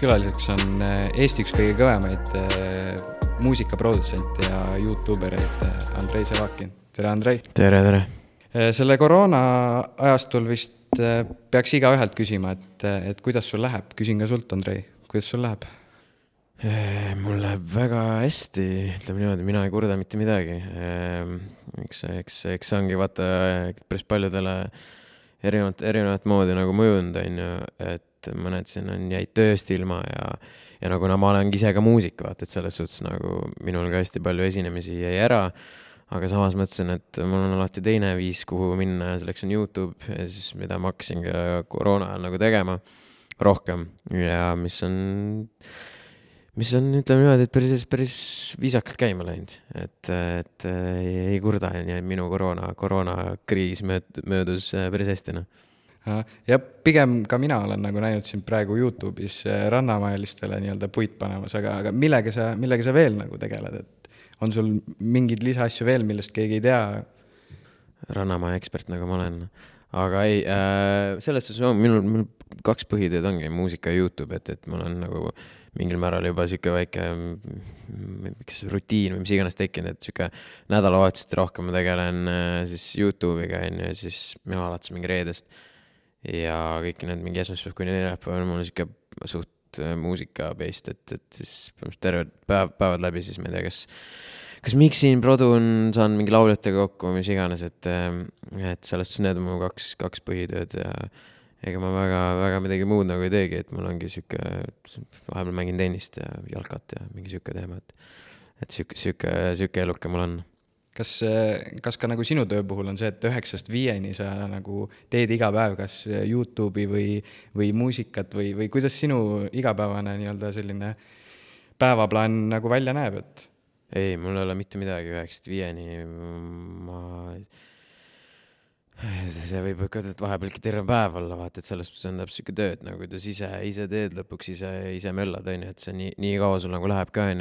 külaliseks on Eesti üks kõige kõvemaid muusikaprodutsente ja YouTubereid Andrei Sevakin. Tere, Andrei! Tere! Selle koroona ajastul vist peaks iga ühelt küsima, et kuidas sul läheb. Küsin ka sult, Andrei, kuidas sul läheb? Mul läheb väga hästi, ütleme niimoodi, mina ei kurda mitte midagi. Eks ongi vaata päris paljudele erinevat moodi nagu mõjunud, et mõned siin on jäid tööst ilma ja nagu ma olen ise ka muusik, vaata, et selles suhtes nagu minul ka hästi palju esinemisi jäi ära, aga samas mõtlesin, et mul on alati teine viis, kuhu minna, selleks on YouTube ja siis mida ma hakkasin ka koroona ajal nagu tegema rohkem ja mis on ütleme niimoodi, et päris viisakalt käima läinud, et ei kurda ja minu koroonakriis möödus päris hästi. Ja pigem ka mina olen nagu näinud siin praegu YouTube'is rannamajalistele nii-öelda puit panemas, aga millega sa veel nagu tegeled, et on sul mingid lisaasju veel, millest keegi ei tea? Rannamaja ekspert nagu ma olen. Aga ei, selles suhtes minul 2 põhitööd ongi muusika ja YouTube, et mul on nagu mingil määral juba siuke väike rutiin või mis iganes tekkinud, et siuke nädalavahetusest rohkem ma tegelen siis YouTube'iga ja siis mina alates mingi reedest ja kõik need mingi esmaspäev kuni neljapäev on mul siuke suht muusika-based, et siis terved päevad läbi siis ma ei tea, kas miksin, produn, saan mingi lauljatega kokku, mis iganes, et sellest need on mu 2 põhitööd ja ega ma väga midagi muud nagu ei teegi, et mul ongi vahepeal mängin tennist ja jalkat ja mingi siuke teema, et siuke eluke mul on. Kas ka nagu sinu töö puhul on see, et 9-5 sa nagu teed iga päev kas YouTube'i või muusikat või kuidas sinu igapäevane nii-öelda selline päevaplaan nagu välja näeb, et? Ei, mul ei ole mitte midagi 9-5 see võib ikka vahepealki terve päev olla, vaata, et sellest on täpselt siuke tööd, nagu kuidas ise teed lõpuks, ise möllad, et see nii kaua sul nagu läheb ka,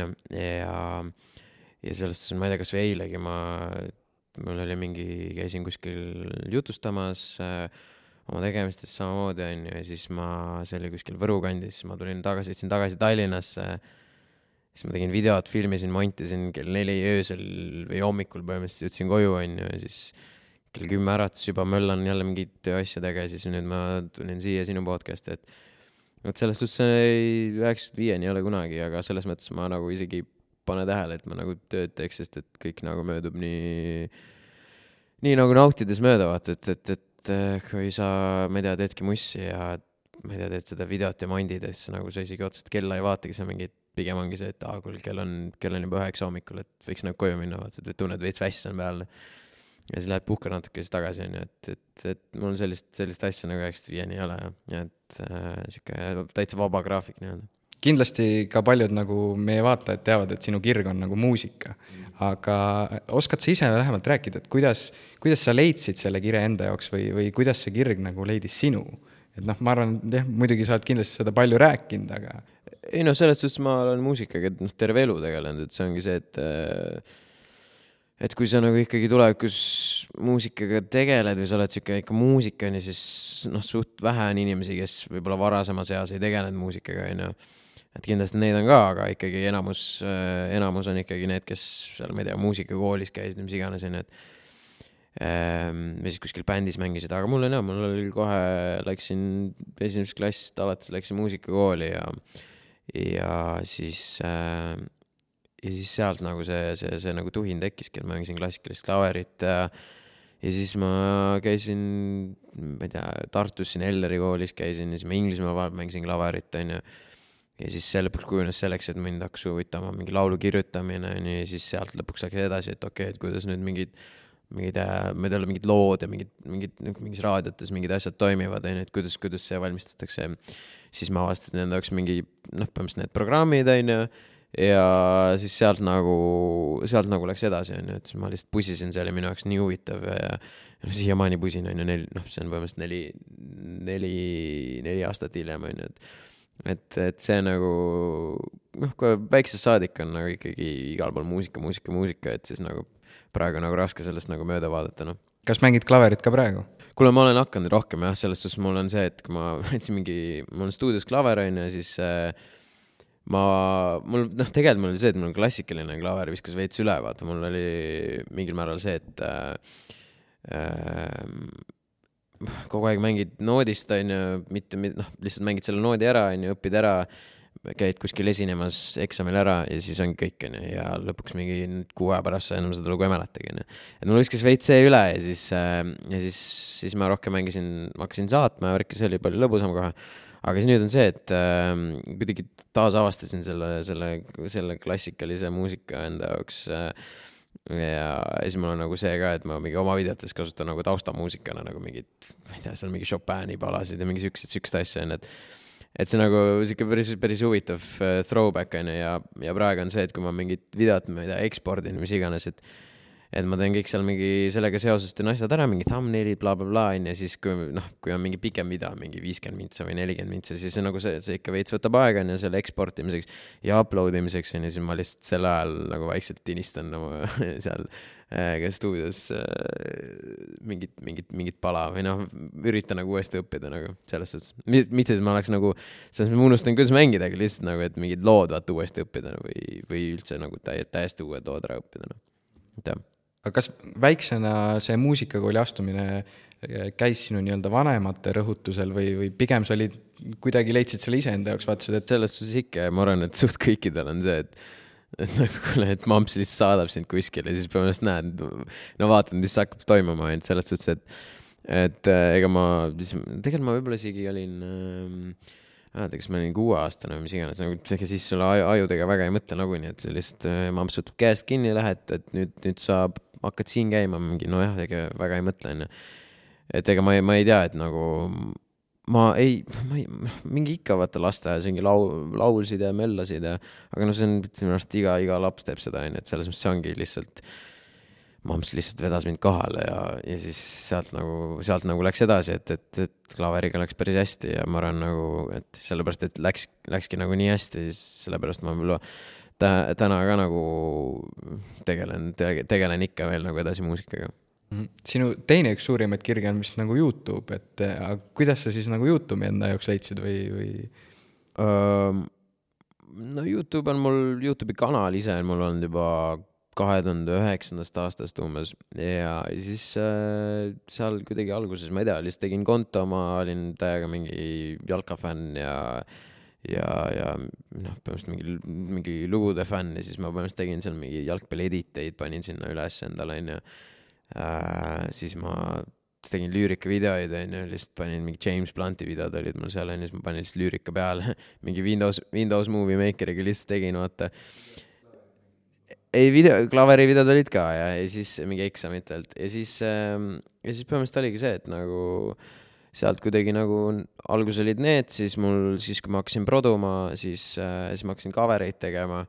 ja sellest on, ma ei tea, kas või eilegi mul oli käisin kuskil jutustamas oma tegemistest samamoodi, ja siis see oli kuskil Võru kandis, ma sõitsin tagasi Tallinnasse, siis ma tegin videot, filmisin, montisin kell 4 öösel või hommikul põhimõtteliselt jõudsin koju, ja siis kell 10 äratus juba möllan jälle mingit tööasjadega ja siis nüüd ma tulin siia sinu podcasti, et selles suhtes 9-5 ei ole kunagi, aga selles mõttes ma nagu isegi pane tähele, et ma nagu tööd teeks, sest et kõik nagu möödub nii nagu nautides mööda, vaata, et kui sa, ma ei tea, teedki mussi ja ma ei tea, teed seda videot ja mandid, siis nagu sa isegi otsast kella ei vaatagi, see mingid pigem ongi see, et kell on juba 9 hommikul, et võiks nagu koju minna, vaata, et tunned veits väss on peal ja siis lähed puhka natuke siis tagasi, et mul on sellist asja nagu 9-5 ei ole ja et siuke täitsa vaba graafik nii-öelda. Kindlasti ka paljud nagu meie vaatajad teavad, et sinu kirg on nagu muusika, aga oskad sa ise lähemalt rääkida, et kuidas sa leidsid selle kirja enda jaoks või kuidas see kirg nagu leidis sinu? Et ma arvan, muidugi sa oled kindlasti seda palju rääkinud, aga... Ei selles suhtes ma olen muusikaga terve elu tegelenud, et see ongi see, et kui sa nagu ikkagi tulevikus muusikaga tegeled või sa oled siuke ikka muusikani, siis suht vähe on inimesi, kes võib-olla varasemas eas ei tegelenud muusikaga, et kindlasti neid on ka, aga ikkagi enamus on ikkagi need, kes seal, ma ei tea, muusikakoolis käisid, mis iganes, või siis kuskil bändis mängisid, aga mul oli kohe, läksin esimesest klassist alates läksin muusikakooli ja siis sealt nagu see nagu tuhin tekkiski, et ma mängisin klassikalist klaverit ja siis ma käisin, ma ei tea, Tartus siin Elleri koolis käisin ja siis ma Inglismaa mängisin klaverit, ja siis see lõpuks kujunes selleks, et mind hakkas huvitama mingi laulu kirjutamine ja siis sealt lõpuks läks edasi, et okei, et kuidas nüüd mingid lood ja mingis raadiotes mingid asjad toimivad, et kuidas see valmistatakse, siis ma avastasin enda jaoks põhimõtteliselt need programmid, ja siis sealt nagu läks edasi, et ma lihtsalt pusisin, see oli minu jaoks nii huvitav ja siiamaani pusin, see on põhimõtteliselt 4 aastat hiljem, et see nagu, kui väiksest saadik on nagu ikkagi igal pool muusika, et siis nagu praegu nagu raske sellest nagu mööda vaadata, Kas mängid klaverit ka praegu? Kuule, ma olen hakanud rohkem, selles suhtes mul on see, et kui ma võtsin mul on stuudios klaver, ja siis mul tegelikult mul oli see, et mul klassikaline klaver viskas veits üle, vaata, mul oli mingil määral see, et kogu aeg mängid noodist, on ju, mitte lihtsalt mängid selle noodi ära, on ju, õpid ära, käid kuskil esinemas eksamil ära ja siis ongi kõik, on ju, ja lõpuks mingi 6 aja pärast sa enam seda lugu ei mäletagi, on ju. Et mul viskas veits see üle ja siis ma rohkem ma hakkasin saatma ja see oli palju lõbusam kohe. Aga siis nüüd on see, et kuidagi taas avastasin selle klassikalise muusika enda jaoks ja siis mul on nagu see ka, et ma mingi oma videotes kasutan nagu taustamuusikana nagu mingit, ma ei tea, seal mingi Chopini palasid ja mingi sükst asja on, et see nagu siuke päris huvitav throwback on ja praegu on see, et kui ma mingit videot, ma ei tea, ekspordin mis iganes, et ma teen kõik seal mingi sellega seoses teen asjad ära, mingi thumbnailid, bla, ja siis kui on mingi pikem video, mingi 50 mintsa või 40 mintsa, siis see nagu see ikka veits võtab aega on ja selle eksportimiseks ja upload imiseks on ja siis ma lihtsalt sel ajal nagu vaikselt tinistan seal ka stuudios mingit pala või üritan nagu uuesti õppida nagu selles suhtes. Mitte, et ma oleks nagu, selles ma unustan, kuidas mängida, aga lihtsalt nagu, et mingid lood vaata uuesti õppida või üldse nagu täiesti uued lood ära õppida. Aga kas väiksena see muusikakooli astumine käis sinu nii-öelda vanemate rõhutusel või pigem sa olid, kuidagi leidsid selle ise enda jaoks, vaatasid, et selles suhtes ikka ja ma arvan, et suht kõikidel on see, et mamps lihtsalt saadab sind kuskile ja siis põhimõtteliselt näed, vaatad, mis hakkab toimuma, selles suhtes, et ega tegelikult ma võib-olla isegi olin kas ma olin 6-aastane või mis iganes, nagu siis sulle ajudega väga ei mõtle nagu nii, et see lihtsalt mamps võtab käest kinni, lähed, et nüüd sa hakkad siin käima mingi, nojah, ega väga ei mõtle, on. Et ega ma ei tea, et nagu mingi ikka vaata lasteajas mingi laulsid ja möllasid aga see on minu arust iga laps teeb seda, on, et selles mõttes see ongi lihtsalt mamps lihtsalt vedas mind kohale ja siis sealt nagu läks edasi, et klaveriga läks päris hästi ja ma arvan nagu, et sellepärast, et läkski nagu nii hästi, siis sellepärast ma võib-olla täna ka nagu tegelen ikka veel nagu edasi muusikaga. Sinu teine üks suurimaid kirge on vist nagu YouTube, et kuidas sa siis nagu YouTube'i enda jaoks leidsid või? No YouTube on mul, YouTube'i kanal ise on mul olnud juba 2009. aastast umbes ja siis seal kuidagi alguses, ma ei tea, lihtsalt tegin konto, ma olin täiega mingi jalkafänn ja põhimõtteliselt mingi lugude fänn ja siis ma põhimõtteliselt tegin seal mingi jalgpalliediteid, panin sinna üles endale, on ju. Siis ma tegin lüürika videoid, on ju, lihtsalt panin mingi James Blunti videod olid mul seal, on ju, siis ma panin lihtsalt lüürika peale mingi Windows Movie Makeriga lihtsalt tegin, vaata. Ei, klaveri videod olid ka ja siis mingi eksamitelt ja siis põhimõtteliselt oligi see, et nagu sealt kuidagi nagu algus olid need, siis kui ma hakkasin produma, siis ma hakkasin kavereid tegema.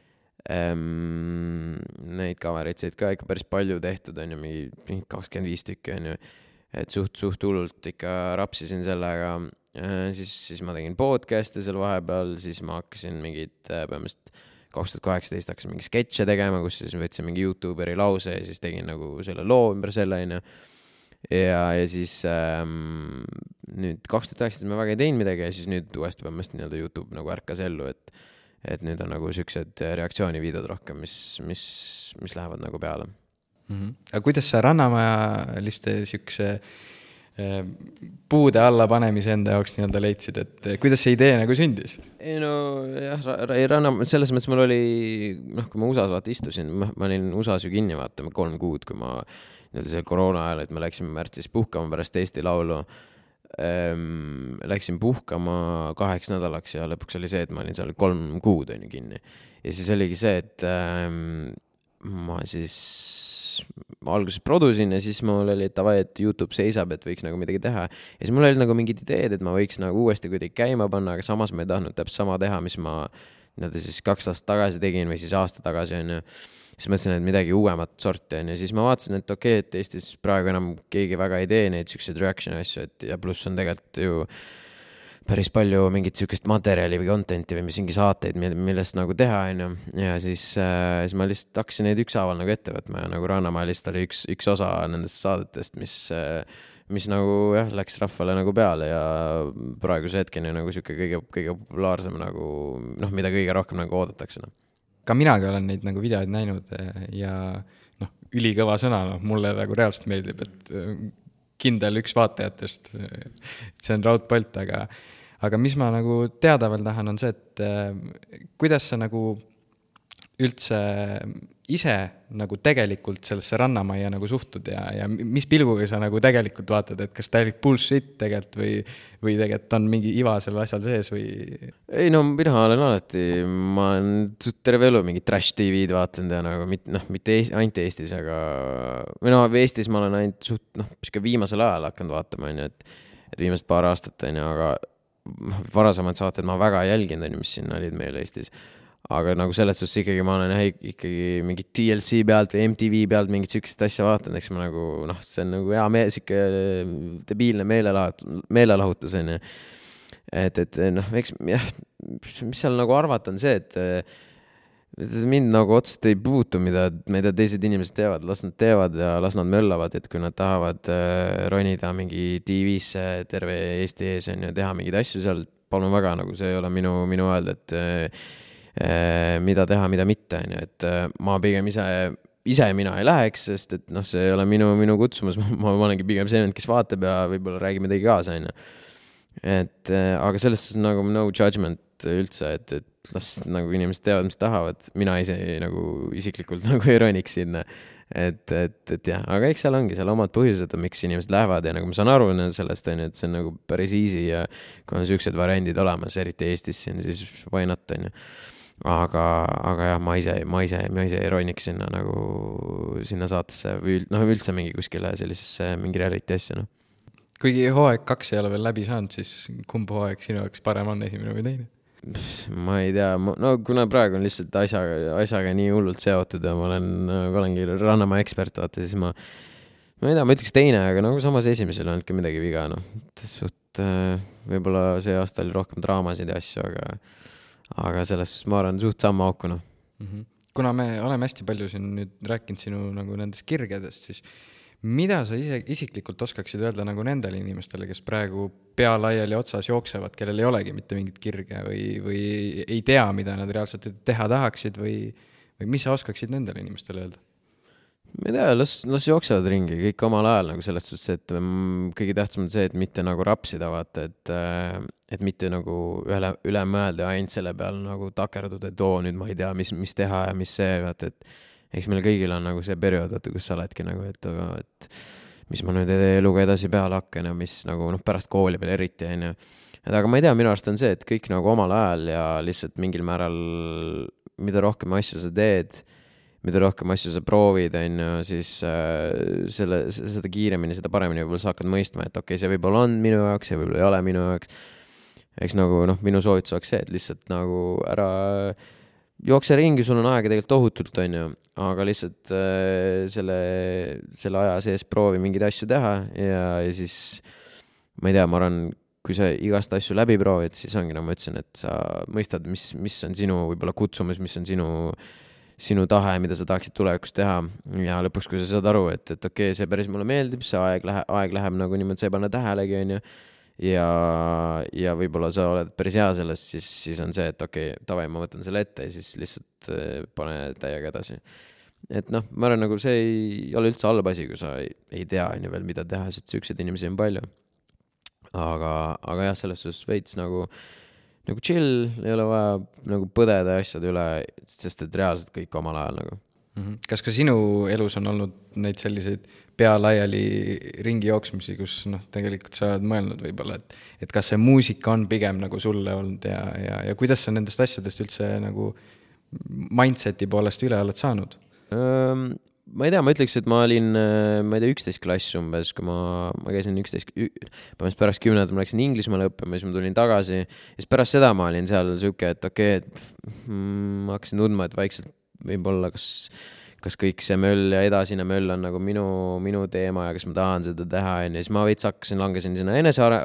Neid kavereid said ka ikka päris palju tehtud, on ju, mingi 25 tükki, on ju, et suht hullult ikka rapsisin sellega. Siis ma tegin podcast'e seal vahepeal, siis ma hakkasin mingid põhimõtteliselt 2018 hakkasin mingi sketše tegema, kus siis võtsin mingi YouTuberi lause ja siis tegin nagu selle loo ümber selle, on ju. Ja siis nüüd 2019 ma väga ei teinud midagi ja siis nüüd uuesti põhimõtteliselt nii-öelda YouTube nagu ärkas ellu, et nüüd on nagu siuksed reaktsioonivideod rohkem, mis lähevad nagu peale. Aga kuidas sa Rannamajaliste siukse puude alla panemise enda jaoks nii-öelda leidsid, et kuidas see idee nagu sündis? Ei no jah, selles mõttes mul oli, kui ma USA-s vaata istusin, ma olin USA-s ju kinni vaatama 3 kuud, kui ma see koroona ajal, et me läksime märtsis puhkama pärast Eesti Laulu. Läksin puhkama 8 nädalaks ja lõpuks oli see, et ma olin seal 3 kuud on ju kinni. Ja siis oligi see, et ma siis alguses produsin ja siis mul oli tavai, et YouTube seisab, et võiks nagu midagi teha. Ja siis mul oli nagu mingid ideed, et ma võiks nagu uuesti kuidagi käima panna, aga samas ma ei tahtnud täpselt sama teha, mis ma siis 2 aastat tagasi tegin või siis aasta tagasi on ju. Siis mõtlesin, et midagi uuemat sorti on ja siis ma vaatasin, et okei, et Eestis praegu enam keegi väga ei tee neid siukseid reaction asju, et ja pluss on tegelikult ju päris palju mingit siukest materjali või contenti või mingi saateid, millest nagu teha on ju. Ja siis ma lihtsalt hakkasin neid ükshaaval nagu ette võtma ja nagu Rannamaja lihtsalt oli üks osa nendest saadetest, mis nagu jah, läks rahvale nagu peale ja praeguse hetkeni nagu siuke kõige populaarsem nagu noh, mida kõige rohkem nagu oodatakse. No. Ka minagi olen neid nagu videoid näinud ja noh, ülikõva sõna, noh, mulle nagu reaalselt meeldib, et kindel üks vaatajatest, see on Raud Bolt, aga mis ma nagu teada veel tahan, on see, et kuidas sa nagu üldse ise nagu tegelikult sellesse Rannamajja nagu suhtud ja mis pilguga sa nagu tegelikult vaatad, et kas täielik bullshit tegelikult või tegelikult on mingi iva selle asjal sees või? Ei no mina olen alati, ma olen terve elu mingi trash TV-d vaatanud ja nagu mitte ainult Eestis, aga või noh, Eestis ma olen ainult viimasel ajal hakanud vaatama, et viimased paar aastat, aga varasemad saated ma väga jälginud, mis siin olid meil Eestis. Aga nagu selles suhtes ikkagi ma olen ikkagi mingi TLC pealt või MTV pealt mingit sükest asja vaatanud, eks ma nagu, noh, see on nagu hea siuke debiilne meelelahutus on ju. Et noh, eks jah, mis seal nagu arvata on see, et mind nagu otseselt ei puutu, mida teised inimesed teevad, las nad teevad ja las nad möllavad, et kui nad tahavad ronida mingi TV-sse terve Eesti ees on ja teha mingeid asju seal, palun väga, nagu see ei ole minu öelda, et mida teha, mida mitte, et ma pigem ise mina ei läheks, sest et noh, see ei ole minu kutsumus, ma olengi pigem see, kes vaatab ja võib-olla räägib midagi kaasa, et aga selles nagu no judgment üldse, et las nagu inimesed teavad, mis tahavad, mina ise nagu isiklikult nagu ei roniks sinna, et jah, aga eks seal ongi seal omad põhjused, miks inimesed lähevad ja nagu ma saan aru sellest, et see on nagu päris easy ja kui on sellised variandid olemas, eriti Eestis siin, siis why not, aga jah, ma ise ei roniks sinna nagu sinna saatesse või noh, üldse mingi kuskile sellisesse mingi reality asja, noh. Kuigi hooaeg 2 ei ole veel läbi saanud, siis kumb hooaeg sinu jaoks parem on, esimene või teine? Ma ei tea, no kuna praegu on lihtsalt asjaga nii hullult seotud ja ma olengi Rannamaa ekspert, vaata, siis ma ei tea, ma ütleks teine, aga nagu samas esimesel on ka midagi viga, noh. Võib-olla see aasta oli rohkem draamasid ja asju, aga selles ma arvan suht samma auku, noh. Kuna me oleme hästi palju siin nüüd rääkinud sinu nagu nendest kirgedest, siis mida sa ise isiklikult oskaksid öelda nagu nendele inimestele, kes praegu pea laiali otsas jooksevad, kellel ei olegi mitte mingit kirge või ei tea, mida nad reaalselt teha tahaksid või mis sa oskaksid nendele inimestele öelda? Ma ei tea, las jooksevad ringi kõik omal ajal nagu selles suhtes, et kõige tähtsam on see, et mitte nagu rapsida, vaata, et mitte nagu üle mõelda ainult selle peal nagu takerduda, et nüüd ma ei tea, mis teha ja mis see, vaata, et eks meil kõigil on nagu see periood, vaata, kus sa oledki nagu, et mis ma nüüd eluga edasi peale hakkan ja mis nagu pärast kooli veel eriti, on ju. Aga ma ei tea, minu arust on see, et kõik nagu omal ajal ja lihtsalt mingil määral, mida rohkem asju sa teed, mida rohkem asju sa proovid, on ju, siis seda kiiremini, seda paremini võib-olla sa hakkad mõistma, et okei, see võib-olla on minu jaoks, see võib-olla ei ole minu jaoks. Eks nagu minu soovitus oleks see, et lihtsalt nagu ära jookse ringi, sul on aega tegelikult tohutult, on ju, aga lihtsalt selle aja sees proovi mingeid asju teha ja siis ma ei tea, ma arvan, kui sa igast asju läbi proovid, siis ongi, nagu ma ütlesin, et sa mõistad, mis on sinu võib-olla kutsumus, mis on sinu tahe, mida sa tahaksid tulevikus teha ja lõpuks, kui sa saad aru, et okei, see päris mulle meeldib, see aeg läheb nagu niimoodi, sa ei pane tähelegi, on ju, ja võib-olla sa oled päris hea sellest, siis on see, et okei, tavai, ma võtan selle ette ja siis lihtsalt pane täiega edasi. Et noh, ma arvan, nagu see ei ole üldse halb asi, kui sa ei tea on ju veel, mida teha, sest selliseid inimesi on palju. Aga jah, selles suhtes veits nagu chill, ei ole vaja nagu põdeda asjad üle, sest et reaalselt kõik omal ajal nagu. Kas ka sinu elus on olnud neid selliseid pea laiali ringi jooksmisi, kus tegelikult sa oled mõelnud võib-olla, et kas see muusika on pigem nagu sulle olnud ja kuidas sa nendest asjadest üldse nagu mindseti poolest üle oled saanud? Ma ei tea, ma ütleks, et ma olin, 11 klass umbes, kui ma käisin 11, pärast 10. ma läksin Inglismaale õppima, siis ma tulin tagasi ja siis pärast seda ma olin seal siuke, et okei, ma hakkasin tundma, et vaikselt võib-olla kas kõik see möll ja edasine möll on nagu minu teema ja kas ma tahan seda teha ja siis ma veits langesin sinna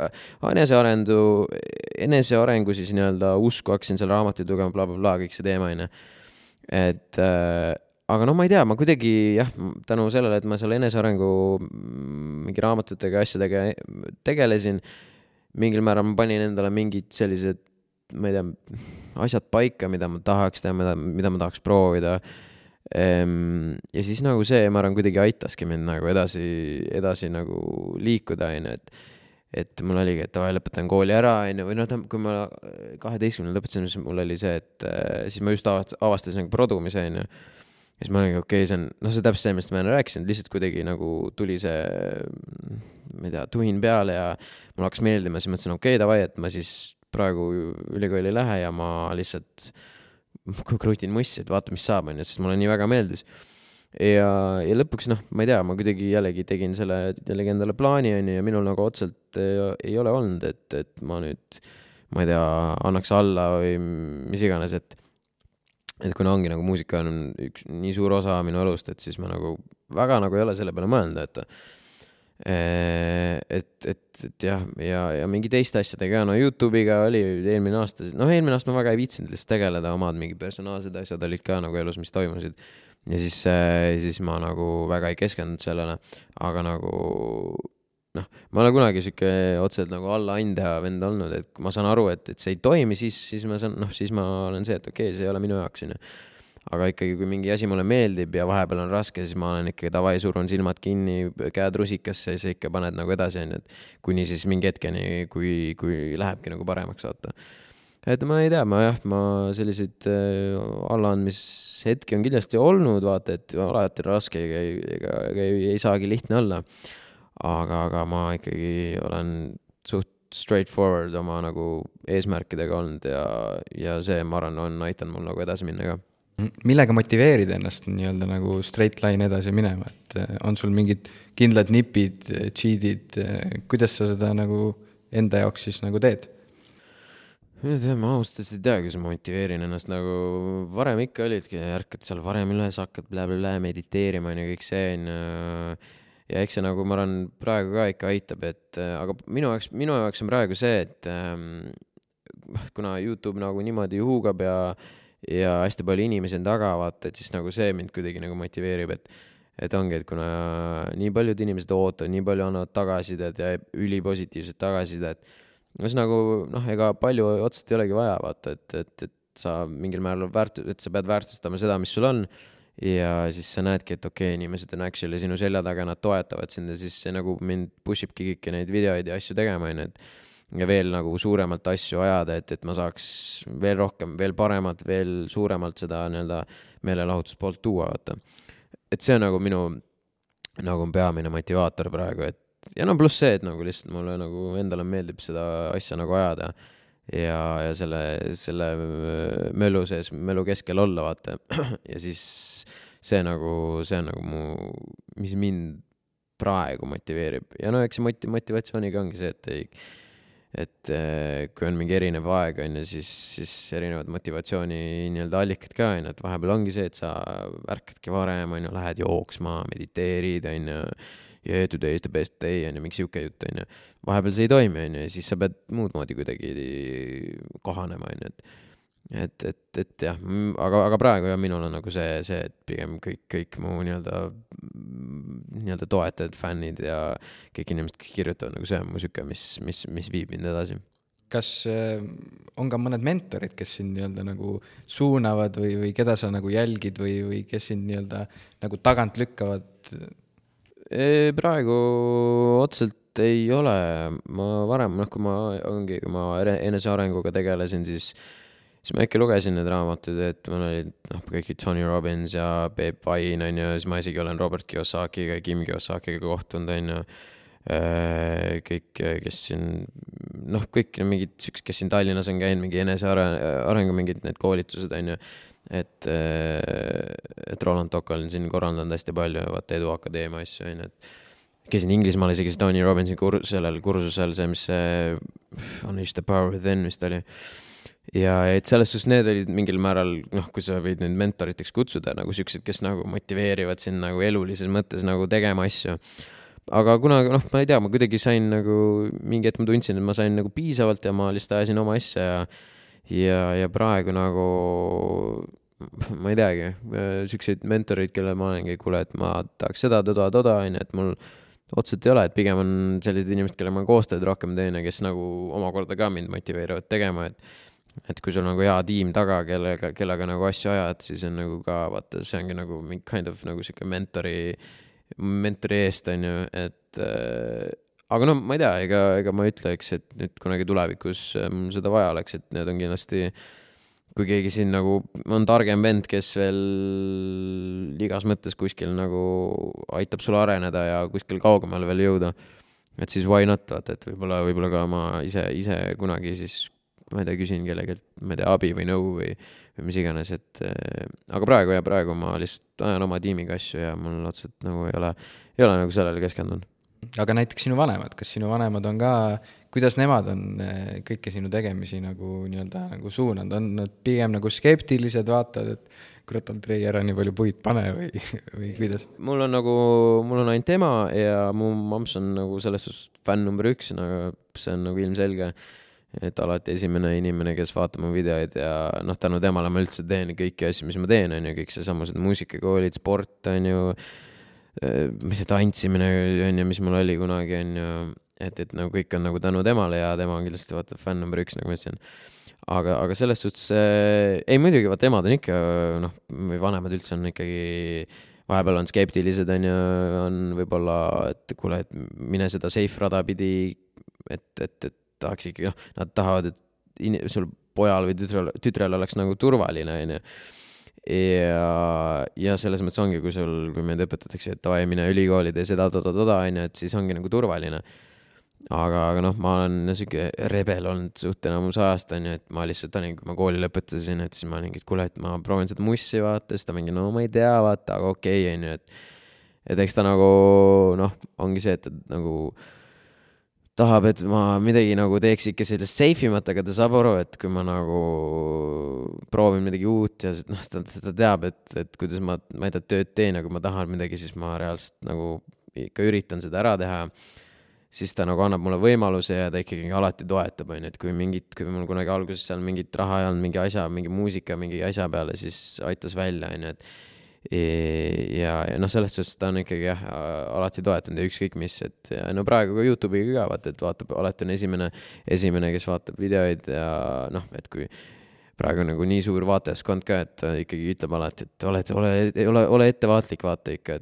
enesearengu siis nii-öelda usku, hakkasin seal raamatuid lugema, blablabla, kõik see teema, et aga no ma ei tea, ma kuidagi jah, tänu sellele, et ma seal enesearengu mingi raamatutega asjadega tegelesin, mingil määral ma panin endale mingid sellised, ma ei tea, asjad paika, mida ma tahaks teha, mida ma tahaks proovida. Ja siis nagu see, ma arvan, kuidagi aitaski mind nagu edasi nagu liikuda, et mul oligi, et davai, lõpetan kooli ära, või noh, kui ma 12 lõpetasin, siis mul oli see, et siis ma just avastasin nagu produmise, ja siis ma olin, okei, see on, noh, see täpselt see, millest ma enne rääkisin, lihtsalt kuidagi nagu tuli see, ma ei tea, tuhin peale ja mul hakkas meeldima, siis mõtlesin, okei, davai, et ma siis praegu ülikooli ei lähe ja ma lihtsalt krutin mussi, et vaata, mis saab, sest mulle nii väga meeldis. Ja lõpuks, noh, ma ei tea, ma kuidagi jällegi tegin selle jällegi endale plaani, ja minul nagu otseselt ei ole olnud, et ma nüüd, ma ei tea, annaks alla või mis iganes, et kuna ongi nagu muusika on üks nii suur osa minu elust, et siis ma nagu väga nagu ei ole selle peale mõelda, et jah, ja mingi teiste asjadega, no YouTube'iga oli eelmine aasta ma väga ei viitsinud lihtsalt tegeleda, omad mingi personaalsed asjad olid ka nagu elus, mis toimusid. Ja siis ma nagu väga ei keskendunud sellele, aga nagu noh, ma olen kunagi siuke otseselt nagu allaandja vend olnud, et ma saan aru, et see ei toimi, siis ma saan, siis ma olen see, et okei, see ei ole minu jaoks, aga ikkagi, kui mingi asi mulle meeldib ja vahepeal on raske, siis ma olen ikkagi davai, surun silmad kinni, käed rusikasse ja siis ikka paned nagu edasi, et kuni siis mingi hetkeni, kui lähebki nagu paremaks, vaata. Et ma ei tea, ma selliseid allaandmishetki on kindlasti olnud, vaata, et alati raske ega ei saagi lihtne olla. Aga ma ikkagi olen suht straightforward oma nagu eesmärkidega olnud ja see, ma arvan, on aitanud mul nagu edasi minna ka. Millega motiveerida ennast nii-öelda nagu straight line edasi minema, et on sul mingid kindlad nipid, cheat'id, kuidas sa seda nagu enda jaoks siis nagu teed? Ma ausalt ei tea, kui ma motiveerin ennast nagu varem ikka olidki, ärkad seal varem üles, hakkad mediteerima ja kõik see on ja eks see nagu ma arvan praegu ka ikka aitab, et aga minu jaoks on praegu see, et kuna YouTube nagu niimoodi huugab ja hästi palju inimesi on taga, vaata, et siis nagu see mind kuidagi nagu motiveerib, et ongi, et kuna nii paljud inimesed ootavad, nii palju annavad tagasisidet ja ülipositiivset tagasisidet, siis nagu, ega palju otsast ei olegi vaja, vaata, et sa mingil määral et sa pead väärtustama seda, mis sul on ja siis sa näedki, et okei, inimesed on actually sinu selja taga, nad toetavad sind ja siis see nagu mind pushibki kõiki neid videoid ja asju tegema, ja veel nagu suuremalt asju ajada, et ma saaks veel rohkem, veel paremat, veel suuremalt seda nii-öelda meelelahutuspoolt tuua, vaata. Et see on nagu minu nagu peamine motivaator praegu, ja pluss see, et nagu lihtsalt mulle nagu endale meeldib seda asja nagu ajada ja selle möllu sees, möllu keskel olla, vaata. Ja siis see on nagu mis mind praegu motiveerib. Ja eks see motivatsiooniga ongi see, et kui on mingi erinev aeg, siis erinevad motivatsiooni nii-öelda allikad ka, et vahepeal ongi see, et sa ärkadki varem, lähed jooksma, mediteerid, ja today is the best day, mingi siuke jutt, vahepeal see ei toimi, ja siis sa pead muud moodi kuidagi kohanema, et jah, aga praegu ja minul on nagu see, et pigem kõik mu nii-öelda toetajad, fännid ja kõik inimesed, kes kirjutavad, nagu see on mu siuke, mis viib mind edasi. Kas on ka mõned mentorid, kes sind nii-öelda nagu suunavad või keda sa nagu jälgid või kes sind nii-öelda nagu tagant lükkavad? Praegu otseselt ei ole. Ma varem, kui ma enesearenguga tegelesin, siis ma ikka lugesin need raamatud, et mul olid kõik Tony Robbins ja Peep Vain, siis ma isegi olen Robert Kiyosakiga ja Kim Kiyosakiga kohtunud, kõik, kes siin, kõik mingid, kes siin Tallinnas on käinud, mingi enesearengu mingid need koolitused, et Roland Tokal on siin korraldanud hästi palju, vaata Edu Akadeemia asju, käisin Inglismaal isegi Tony Robbinsi kursusel, see, mis Unleash the Power Within vist oli. Ja et selles suhtes need olid mingil määral, kui sa võid nüüd mentoriteks kutsuda, nagu siuksed, kes nagu motiveerivad sind nagu elulises mõttes nagu tegema asju. Aga kuna, ma ei tea, ma kuidagi sain nagu, mingi hetk ma tundsin, et ma sain nagu piisavalt ja ma lihtsalt ajasin oma asja ja praegu nagu ma ei teagi, siukseid mentoreid, kelle ma olengi, kuule, et ma tahaks seda, toda, onju, et mul otseselt ei ole, et pigem on sellised inimesed, kelle ma koostööd rohkem teen ja kes nagu omakorda ka mind motiveerivad tegema, et kui sul nagu hea tiim taga, kellega nagu asju ajad, siis on nagu ka, vaata, see ongi nagu mingi kind of nagu siuke mentori eest, onju, et aga no ma ei tea, ega ma ütleks, et nüüd kunagi tulevikus mul seda vaja oleks, et need on kindlasti, kui keegi siin nagu on targem vend, kes veel igas mõttes kuskil nagu aitab sul areneda ja kuskil kaugemale veel jõuda, et siis why not, vaata, et võib-olla ka ma ise kunagi siis, ma ei tea, küsin kellegi, ma ei tea, abi või nõu või mis iganes, et aga praegu ma lihtsalt ajan oma tiimiga asju ja mul otseselt nagu ei ole nagu sellele keskendunud. Aga näiteks sinu vanemad, kas sinu vanemad on ka, kuidas nemad on kõike sinu tegemisi nagu nii-öelda nagu suunanud, on nad pigem nagu skeptilised, vaatad, et kurat, Andrei, ära nii palju puid pane või kuidas? Mul on ainult ema ja mu mamps on nagu selles suhtes fänn number 1, aga see on nagu ilmselge, et alati esimene inimene, kes vaatab mu videoid ja noh, tänu temale ma üldse teen kõiki asju, mis ma teen, on ju, kõik see samused muusikakoolid, sport, on ju, mis see tantsimine on ju, mis mul oli kunagi, on ju, et nagu kõik on nagu tänu temale ja tema on kindlasti vaata fänn number 1, nagu ma ütlesin. Aga selles suhtes, ei muidugi, vaata emad on ikka, noh, või vanemad üldse on ikkagi, vahepeal on skeptilised, on ju, on võib-olla, et kuule, et mine seda safe rada pidi, et tahaks ikka, noh, nad tahavad, et sul pojal või tütrel oleks nagu turvaline, on ju. Ja selles mõttes ongi, kui meid õpetatakse, et davai, mine ülikooli, tee seda, on ju, et siis ongi nagu turvaline. Aga noh, ma olen siuke rebel olnud suht enamus ajast, on ju, et ma lihtsalt olin, kui ma kooli lõpetasin, et siis ma olin, et kuule, et ma proovin seda mussi vaata, siis ta mingi, no ma ei tea, vaata, aga okei, on ju, et eks ta nagu, noh, ongi see, et nagu tahab, et ma midagi nagu teeks ikka sellist safe imat, aga ta saab aru, et kui ma nagu proovin midagi uut ja noh, ta teab, et kuidas ma ei tea, tööd teen, kui ma tahan midagi, siis ma reaalselt nagu ikka üritan seda ära teha, siis ta nagu annab mulle võimaluse ja ta ikkagi alati toetab, on ju, et kui mul kunagi alguses seal mingit raha ei olnud, mingi muusika, mingi asja peale, siis aitas välja, on ju, et ja noh, selles suhtes ta on ikkagi jah, alati toetanud ja ükskõik mis, et ja no praegu ka YouTube'iga ka vaata, et vaatab, alati on esimene, kes vaatab videoid ja noh, et kui praegu nagu nii suur vaatajaskond ka, et ikkagi ütleb alati, et ole ettevaatlik, vaata ikka,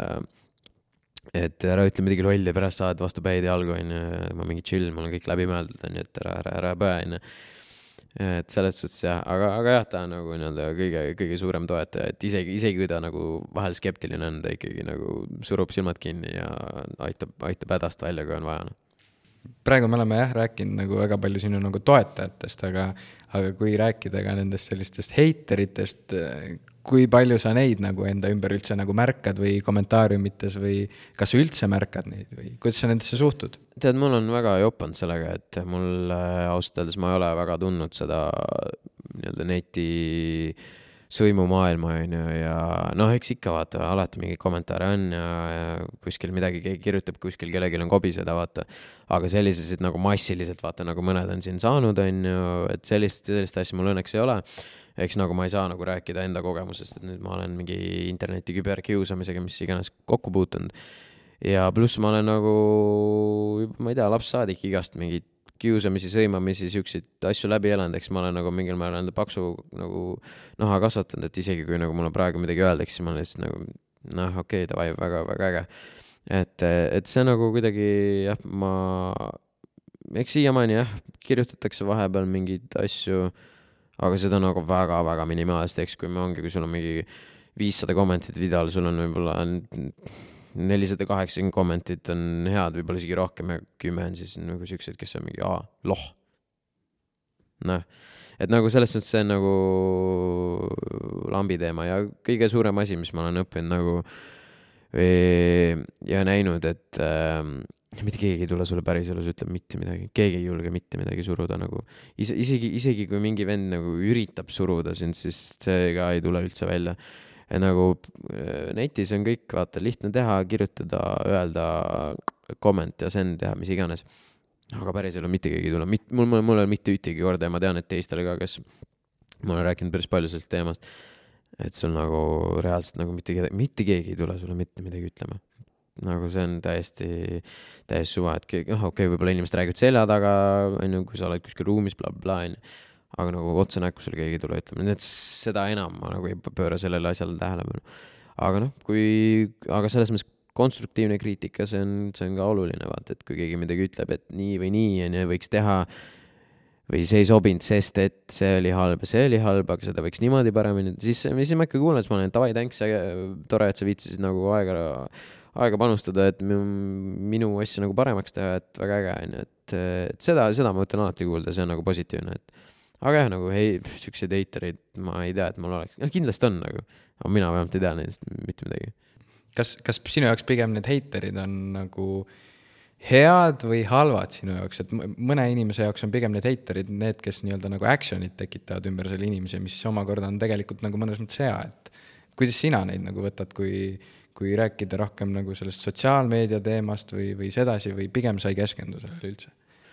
et ära ütle midagi lolli, pärast saad vastu päid jalgu, on ju, ma mingi chill, mul on kõik läbi mõeldud, on ju, et ära põe, on ju. Et selles suhtes jah, aga jah, ta on nagu nii-öelda kõige suurem toetaja, et isegi kui ta nagu vahel skeptiline on, ta ikkagi nagu surub silmad kinni ja aitab hädast välja, kui on vaja. Praegu me oleme jah rääkinud nagu väga palju sinu nagu toetajatest, aga kui rääkida ka nendest sellistest heiteritest, kui palju sa neid nagu enda ümber üldse nagu märkad või kommentaariumites või kas üldse märkad neid või kuidas sa nendesse suhtud? Tead, mul on väga jopanud sellega, et mul ausalt öeldes ma ei ole väga tundnud seda nii-öelda neti sõimumaailma, on ju, ja noh, eks ikka vaata, alati mingi kommentaare on ja kuskil midagi keegi kirjutab, kuskil kellelgi on kobiseda, vaata, aga sellised nagu massiliselt, vaata, nagu mõned on siin saanud, on ju, et sellist asja mul õnneks ei ole. Eks nagu ma ei saa nagu rääkida enda kogemusest, et nüüd ma olen mingi interneti küberkiusamisega, mis iganes kokku puutunud. Ja pluss ma olen nagu, ma ei tea, lapssaadik igast mingid kiusamisi, sõimamisi, siukseid asju läbi elanud, eks ma olen nagu mingil määral enda paksu nagu naha kasvatanud, et isegi kui nagu mul on praegu midagi öelda, siis ma olen lihtsalt nagu, noh, okei, davai, väga äge. Et see nagu kuidagi, jah, eks siiamaani jah, kirjutatakse vahepeal mingeid asju, aga seda nagu väga minimaalselt, eks kui sul on mingi 500 kommentit videol, sul on võib-olla 480 kommentit on head, võib-olla isegi rohkem ja 10 on siis nagu siuksed, kes on mingi loh. Noh, et nagu selles suhtes see on nagu lambi teema ja kõige suurem asi, mis ma olen õppinud nagu ja näinud, et mitte keegi ei tule sulle päriselus, ütleb mitte midagi, keegi ei julge mitte midagi suruda nagu, isegi kui mingi vend nagu üritab suruda sind, siis see ka ei tule üldse välja. Ja nagu netis on kõik, vaata, lihtne teha, kirjutada, öelda, komment ja send teha, mis iganes. Aga päriselu mitte keegi ei tule, mul on mitte ühtegi korda ja ma tean, et teistele ka, kes ma olen rääkinud päris palju sellest teemast, et sul nagu reaalselt nagu mitte keegi ei tule sulle mitte midagi ütlema. Nagu see on täiesti suva, et okei, võib-olla inimesed räägivad selja taga, kui sa oled kuskil ruumis, bla, aga nagu otse näkku sulle keegi ei tule ütlema, nii et seda enam ma nagu ei pööra sellele asjale tähelepanu. Aga aga selles mõttes konstruktiivne kriitika, see on ka oluline, vaata, et kui keegi midagi ütleb, et nii või nii, võiks teha, või see ei sobinud, sest et see oli halb, aga seda võiks niimoodi paremini, siis ma ikka kuulen, et ma olen davai, thanks, tore, et sa viitsisid nagu aega panustada, et minu asja nagu paremaks teha, et väga äge on, et seda ma võtan alati kuulda, see on nagu positiivne, aga jah, nagu siukseid heitereid ma ei tea, et mul oleks, kindlasti on nagu, aga mina vähemalt ei tea neist mitte midagi. Kas sinu jaoks pigem need heiterid on nagu head või halvad sinu jaoks, et mõne inimese jaoks on pigem need heiterid need, kes nii-öelda nagu action'id tekitavad ümber selle inimese, mis omakorda on tegelikult nagu mõnes mõttes hea, et kuidas sina neid nagu võtad, kui rääkida rohkem nagu sellest sotsiaalmeedia teemast või sedasi, või pigem sa ei keskendu sellele üldse?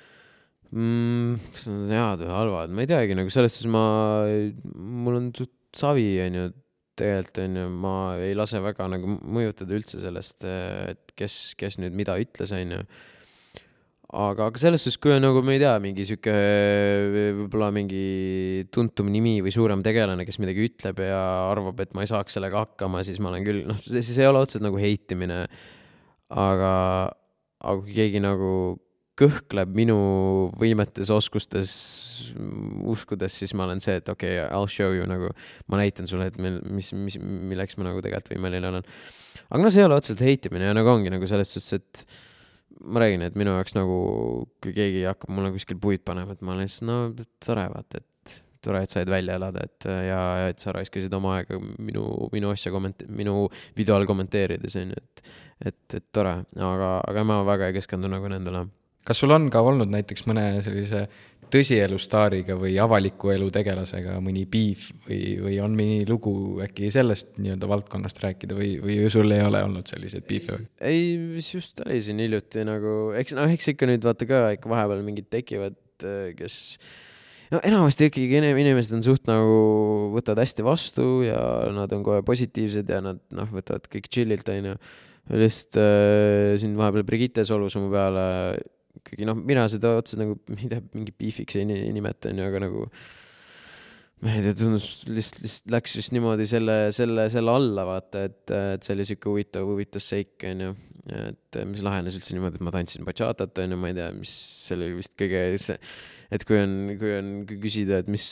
Kas nad on head või halvad? Ma ei teagi, nagu selles suhtes mul on savi, on ju, tegelikult on ju, ma ei lase väga nagu mõjutada üldse sellest, et kes nüüd mida ütles, on ju. Aga selles suhtes, kui on nagu, ma ei tea, mingi siuke võib-olla mingi tuntum nimi või suurem tegelane, kes midagi ütleb ja arvab, et ma ei saaks sellega hakkama, siis ma olen küll, siis ei ole otseselt nagu heitimine. Aga kui keegi nagu kõhkleb minu võimetes, oskustes, uskudes, siis ma olen see, et okei, I'll show you, nagu ma näitan sulle, et milleks ma nagu tegelikult võimeline olen. Aga see ei ole otseselt heitimine ja nagu ongi nagu selles suhtes, et ma räägin, et minu jaoks nagu, kui keegi hakkab mulle kuskil puid panema, et ma olen lihtsalt, tore, vaata, et tore, et said välja elada, ja et sa raiskasid oma aega minu asja minu video all kommenteerides, et tore, aga ma väga ei keskendu nagu nendele. Kas sul on ka olnud näiteks mõne sellise tõsielu staariga või avaliku elu tegelasega mõni beef või on mõni lugu äkki sellest nii-öelda valdkonnast rääkida või sul ei ole olnud selliseid beef'e? Ei, just oli siin hiljuti nagu, eks ikka nüüd vaata ka ikka vahepeal mingid tekivad, kes enamasti ikkagi inimesed on suht nagu võtavad hästi vastu ja nad on kohe positiivsed ja nad võtavad kõik chillilt, on ju. Lihtsalt siin vahepeal Brigitte solus mu peale ikkagi, mina seda otsa nagu mingi beefiks ei nimeta, on ju, aga nagu ma ei tea, tundus lihtsalt läks vist niimoodi selle alla, vaata, et see oli siuke huvitav seik, on ju, et mis lahenes üldse niimoodi, et ma tantsin bachatat, on ju, ma ei tea, mis see oli vist kõige, et kui küsida, et mis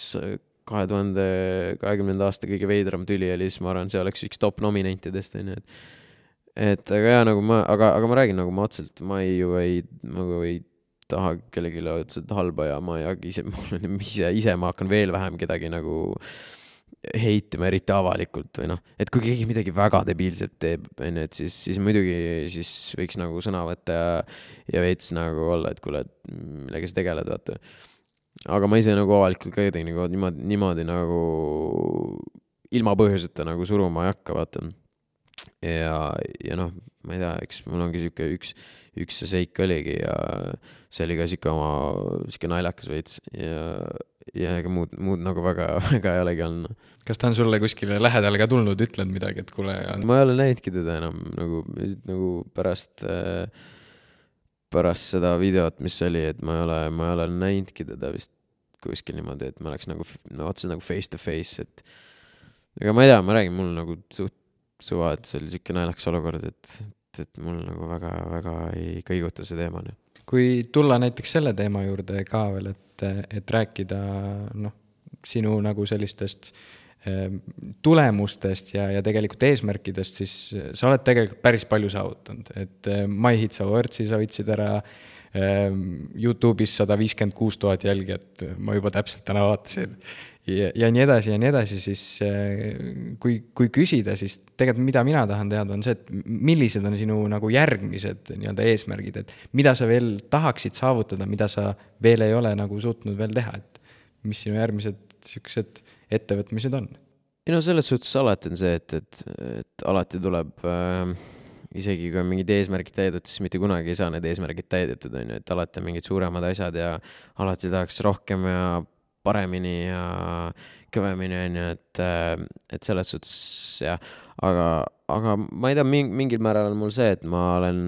2020. aasta kõige veidram tüli oli, siis ma arvan, see oleks üks top nominentidest, on ju, et aga jah, nagu aga ma räägin, nagu ma otseselt, ma ei taha kellegi otseselt halba ja ma hakkan veel vähem kedagi nagu heitima, eriti avalikult või et kui keegi midagi väga debiilselt teeb, on ju, et siis muidugi siis võiks nagu sõna võtta ja veits nagu olla, et kuule, et millega sa tegeled, vaata. Aga ma ise nagu avalikult ka niimoodi nagu ilma põhjuseta nagu suruma ei hakka, vaata. Ja ma ei tea, eks mul ongi siuke üks seik oligi ja see oli ka siuke naljakas veits ja ega muud nagu väga ei olegi olnud. Kas ta on sulle kuskile lähedale ka tulnud, ütled midagi, et kuule? Ma ei ole näidki teda enam nagu pärast seda videot, mis oli, et ma ei ole näidki teda vist kuskil niimoodi, et ma oleks nagu otseselt nagu face to face, et ega ma ei tea, ma räägin, mul nagu suva, et see oli siuke naljakas olukord, et mul nagu väga ei kõiguta see teema. Kui tulla näiteks selle teema juurde ka veel, et rääkida sinu nagu sellistest tulemustest ja tegelikult eesmärkidest, siis sa oled tegelikult päris palju saavutanud, et My Hits Awardsi sa võtsid ära, YouTube'is 156 000 jälgijat, ma juba täpselt täna vaatasin. Ja nii edasi, siis kui küsida, siis tegelikult mida mina tahan teada on see, et millised on sinu nagu järgmised nii-öelda eesmärgid, et mida sa veel tahaksid saavutada, mida sa veel ei ole nagu suutnud veel teha, et mis sinu järgmised sellised ettevõtmised on? Selles suhtes alati on see, et alati tuleb, isegi kui on mingid eesmärgid täidetud, siis mitte kunagi ei saa need eesmärgid täidetud, on ju, et alati on mingid suuremad asjad ja alati tahaks rohkem ja paremini ja kõvemini, on ju, et selles suhtes jah, aga ma ei tea, mingil määral on mul see, et ma olen,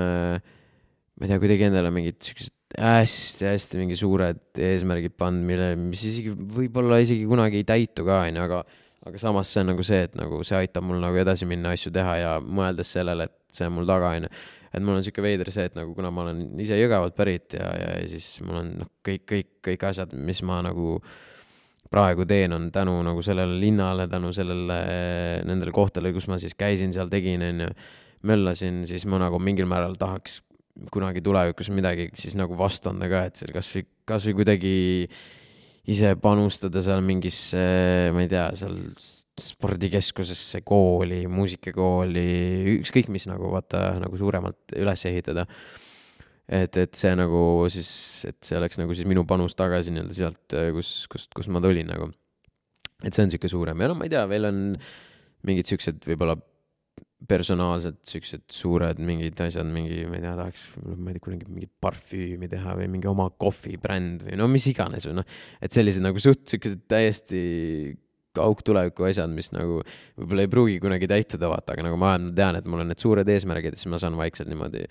ma ei tea, kuidagi endale mingid sellised hästi mingi suured eesmärgid pannud, mis isegi võib-olla isegi kunagi ei täitu ka, on ju, aga samas see on nagu see, et nagu see aitab mul nagu edasi minna asju teha ja mõeldes sellele, et see on mul taga, on ju. Et mul on siuke veider see, et nagu kuna ma olen ise Jõgevalt pärit ja siis mul on kõik asjad, mis ma nagu praegu teen, on tänu nagu sellele linnale, tänu sellele nendele kohtadele, kus ma siis käisin, seal tegin, on ju, möllasin, siis ma nagu mingil määral tahaks kunagi tulevikus midagi siis nagu vastu anda ka, et seal kas või kuidagi ise panustada seal mingisse, ma ei tea, seal spordikeskusesse, kooli, muusikakooli, ükskõik mis nagu vaata nagu suuremalt üles ehitada. Et see nagu siis, et see oleks nagu siis minu panus tagasi nii-öelda sealt, kus ma tulin nagu. Et see on siuke suurem ja no ma ei tea, veel on mingid siuksed võib-olla personaalselt siuksed suured mingid asjad, mingi, ma ei tea, tahaks kunagi mingit parfüümi teha või mingi oma kohvibränd või no mis iganes või noh, et sellised nagu siuksed täiesti kaugtuleviku asjad, mis nagu võib-olla ei pruugi kunagi täituda, vaata, aga nagu ma tean, et mul on need suured eesmärgid, siis ma saan vaikselt niimoodi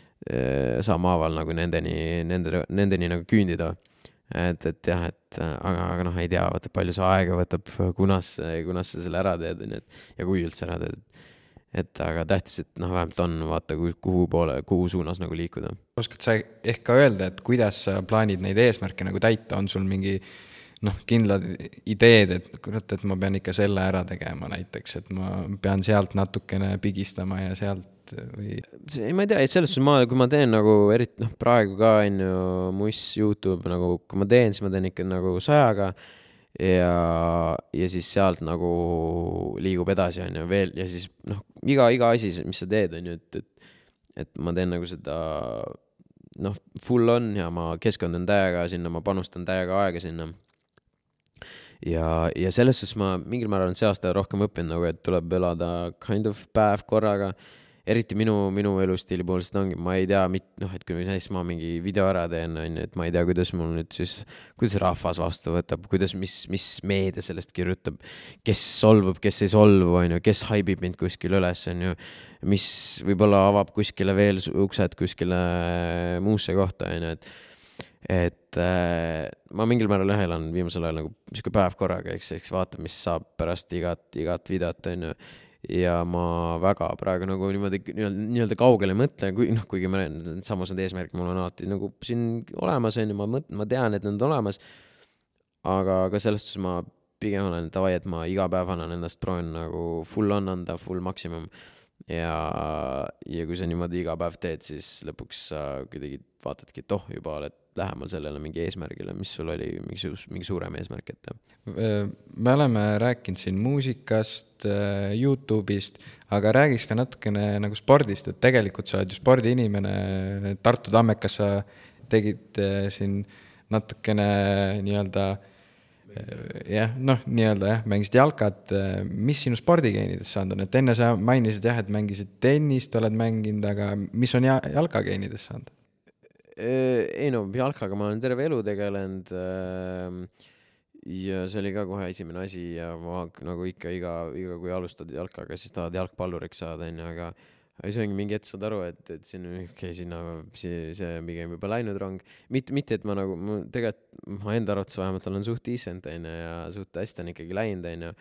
saamaaval nagu nendeni nagu küündida. Et jah, aga noh, ei tea, vaata palju see aega võtab, kunas sa selle ära teed, ja kui üldse ära teed. Et aga tähtis, et noh, vähemalt on vaata, kuhu suunas nagu liikuda. Oskad sa ehk ka öelda, et kuidas sa plaanid neid eesmärke nagu täita, on sul mingi kindlad ideed, et kurat, et ma pean ikka selle ära tegema näiteks, et ma pean sealt natukene pigistama ja sealt või... Ma ei tea, selles suhtes kui ma teen nagu eriti praegu ka on ju Muss YouTube, nagu kui ma teen, siis ma teen ikka nagu 100-ga ja siis sealt nagu liigub edasi on ju veel ja siis iga asi, mis sa teed on ju, et ma teen nagu seda full on ja ma keskendun täiega sinna, ma panustan täiega aega sinna ja selles suhtes ma mingil määral on see aasta rohkem õppinud nagu, et tuleb elada kind of päev korraga, eriti minu elustiili pool, sest ongi, ma ei tea, et kui ma mingi video ära teen, et ma ei tea, kuidas mul nüüd siis, kuidas rahvas vastu võtab, kuidas, mis meedia sellest kirjutab, kes solvub, kes ei solvu, on ju, kes haibib mind kuskil üles, on ju, mis võib-olla avab kuskile veel uksed kuskile muusse kohta, on ju, et ma mingil määral elan viimasel ajal nagu siuke päev korraga, eks vaata, mis saab pärast igat videot, on ju, ja ma väga praegu nagu niimoodi kaugele mõtlen, kuigi samas need eesmärgid mul on alati nagu siin olemas, on ju, ma tean, et need on olemas, aga selles suhtes ma pigem olen tavai, et ma iga päev annan endast proovin nagu full on anda, full maksimum ja kui sa niimoodi iga päev teed, siis lõpuks sa kuidagi vaatadki, et juba oled lähemal sellele mingi eesmärgile, mis sul oli mingi suurem eesmärk ette. Me oleme rääkinud siin muusikast, YouTube'ist, aga räägiks ka natukene nagu spordist, et tegelikult sa oled ju spordiinimene, Tartu Tammekas sa tegid siin natukene nii-öelda mängisid jalkat, mis sinu spordigeenidest saanud on, et enne sa mainisid et mängisid tennist, oled mänginud, aga mis on jalkageenidest saanud? Ei jalkaga ma olen terve elu tegelenud ja see oli ka kohe esimene asi ja ma nagu ikka kui alustad jalkaga, siis tahad jalgpalluriks saada, aga see ongi mingi hetk saad aru, et sinna see on pigem juba läinud rong. Mitte, et ma nagu, tegelikult ma enda arvates vähemalt olen suht decent ja suht hästi on ikkagi läinud,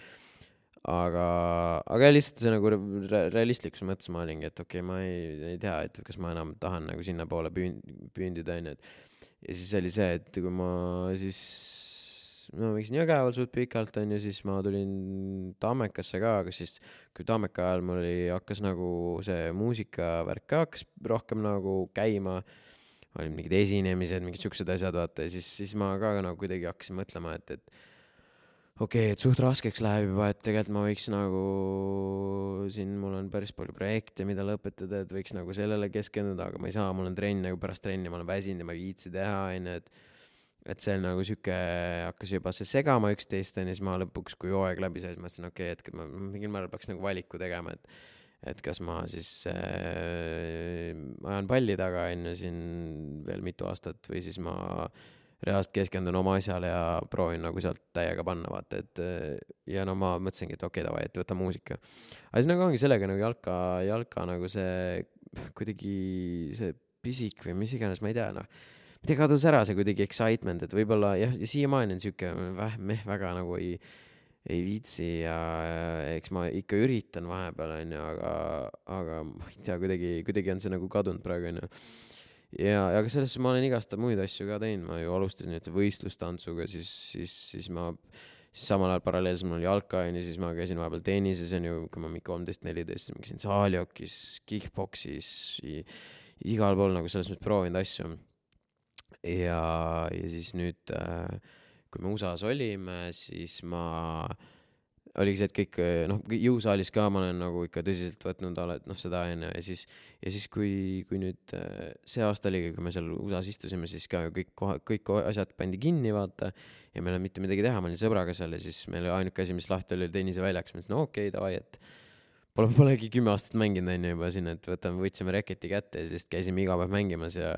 aga lihtsalt see nagu realistlikus mõttes ma olingi, et ma ei tea, et kas ma enam tahan nagu sinna poole püündida, ja siis oli see, et kui ma siis mängisin Jõgeval suht pikalt, siis ma tulin Tammekasse ka, aga siis kui Tammeka ajal mul hakkas nagu see muusikavärk ka hakkas rohkem nagu käima, olid mingid esinemised, mingid siuksed asjad, vaata, ja siis ma ka nagu kuidagi hakkasin mõtlema, et et suht raskeks läheb juba, et tegelikult ma võiks nagu siin mul on päris palju projekte, mida lõpetada, et võiks nagu sellele keskenduda, aga ma ei saa, mul on trenn, nagu pärast trenni ma olen väsinud ja ma ei viitsi teha, et see nagu siuke hakkas juba see segama üksteist, ja siis ma lõpuks, kui hooaeg läbi sai, siis mõtlesin, et ma mingil määral peaks nagu valiku tegema, et kas ma siis ajan palli taga siin veel mitu aastat või siis ma reaalselt keskendun oma asjale ja proovin nagu sealt täiega panna, vaata, et ja no ma mõtlesingi, et okei, davai, et võta muusika. aga siis nagu ongi sellega nagu jalka nagu see kuidagi see pisik või mis iganes, ma ei tea, noh, midagi kadus ära see kuidagi excitement, et võib-olla jah, ja siiamaani on siuke väga nagu ei viitsi ja eks ma ikka üritan vahepeal, onju, aga ma ei tea, kuidagi on see nagu kadunud praegu, onju. ja aga selles ma olen igast muid asju ka teinud, ma ju alustasin nüüd võistlustantsuga, siis samal ajal paralleelselt mul oli jalka, onju, siis ma käisin vahepeal tennises, onju, kui ma mingi 13-14, siis ma käisin saaliokis, kickboksis, igal pool nagu selles mõttes proovinud asju. ja siis nüüd kui me USA-s olime, siis oligi see, et kõik, noh, jõusaalis ka ma olen nagu ikka tõsiselt võtnud seda enne ja siis kui nüüd see aasta oligi, kui me seal USA-s istusime, siis ka kõik asjad pandi kinni, vaata, ja meil on mitte midagi teha, ma olin sõbraga seal ja siis meil ainuke asi, mis lahti oli tenniseväljaks, ma ütlesin, no okei, davai, et polegi 10 aastat mänginud enne juba siin, et võtsime reketi kätte ja siis käisime iga päev mängimas ja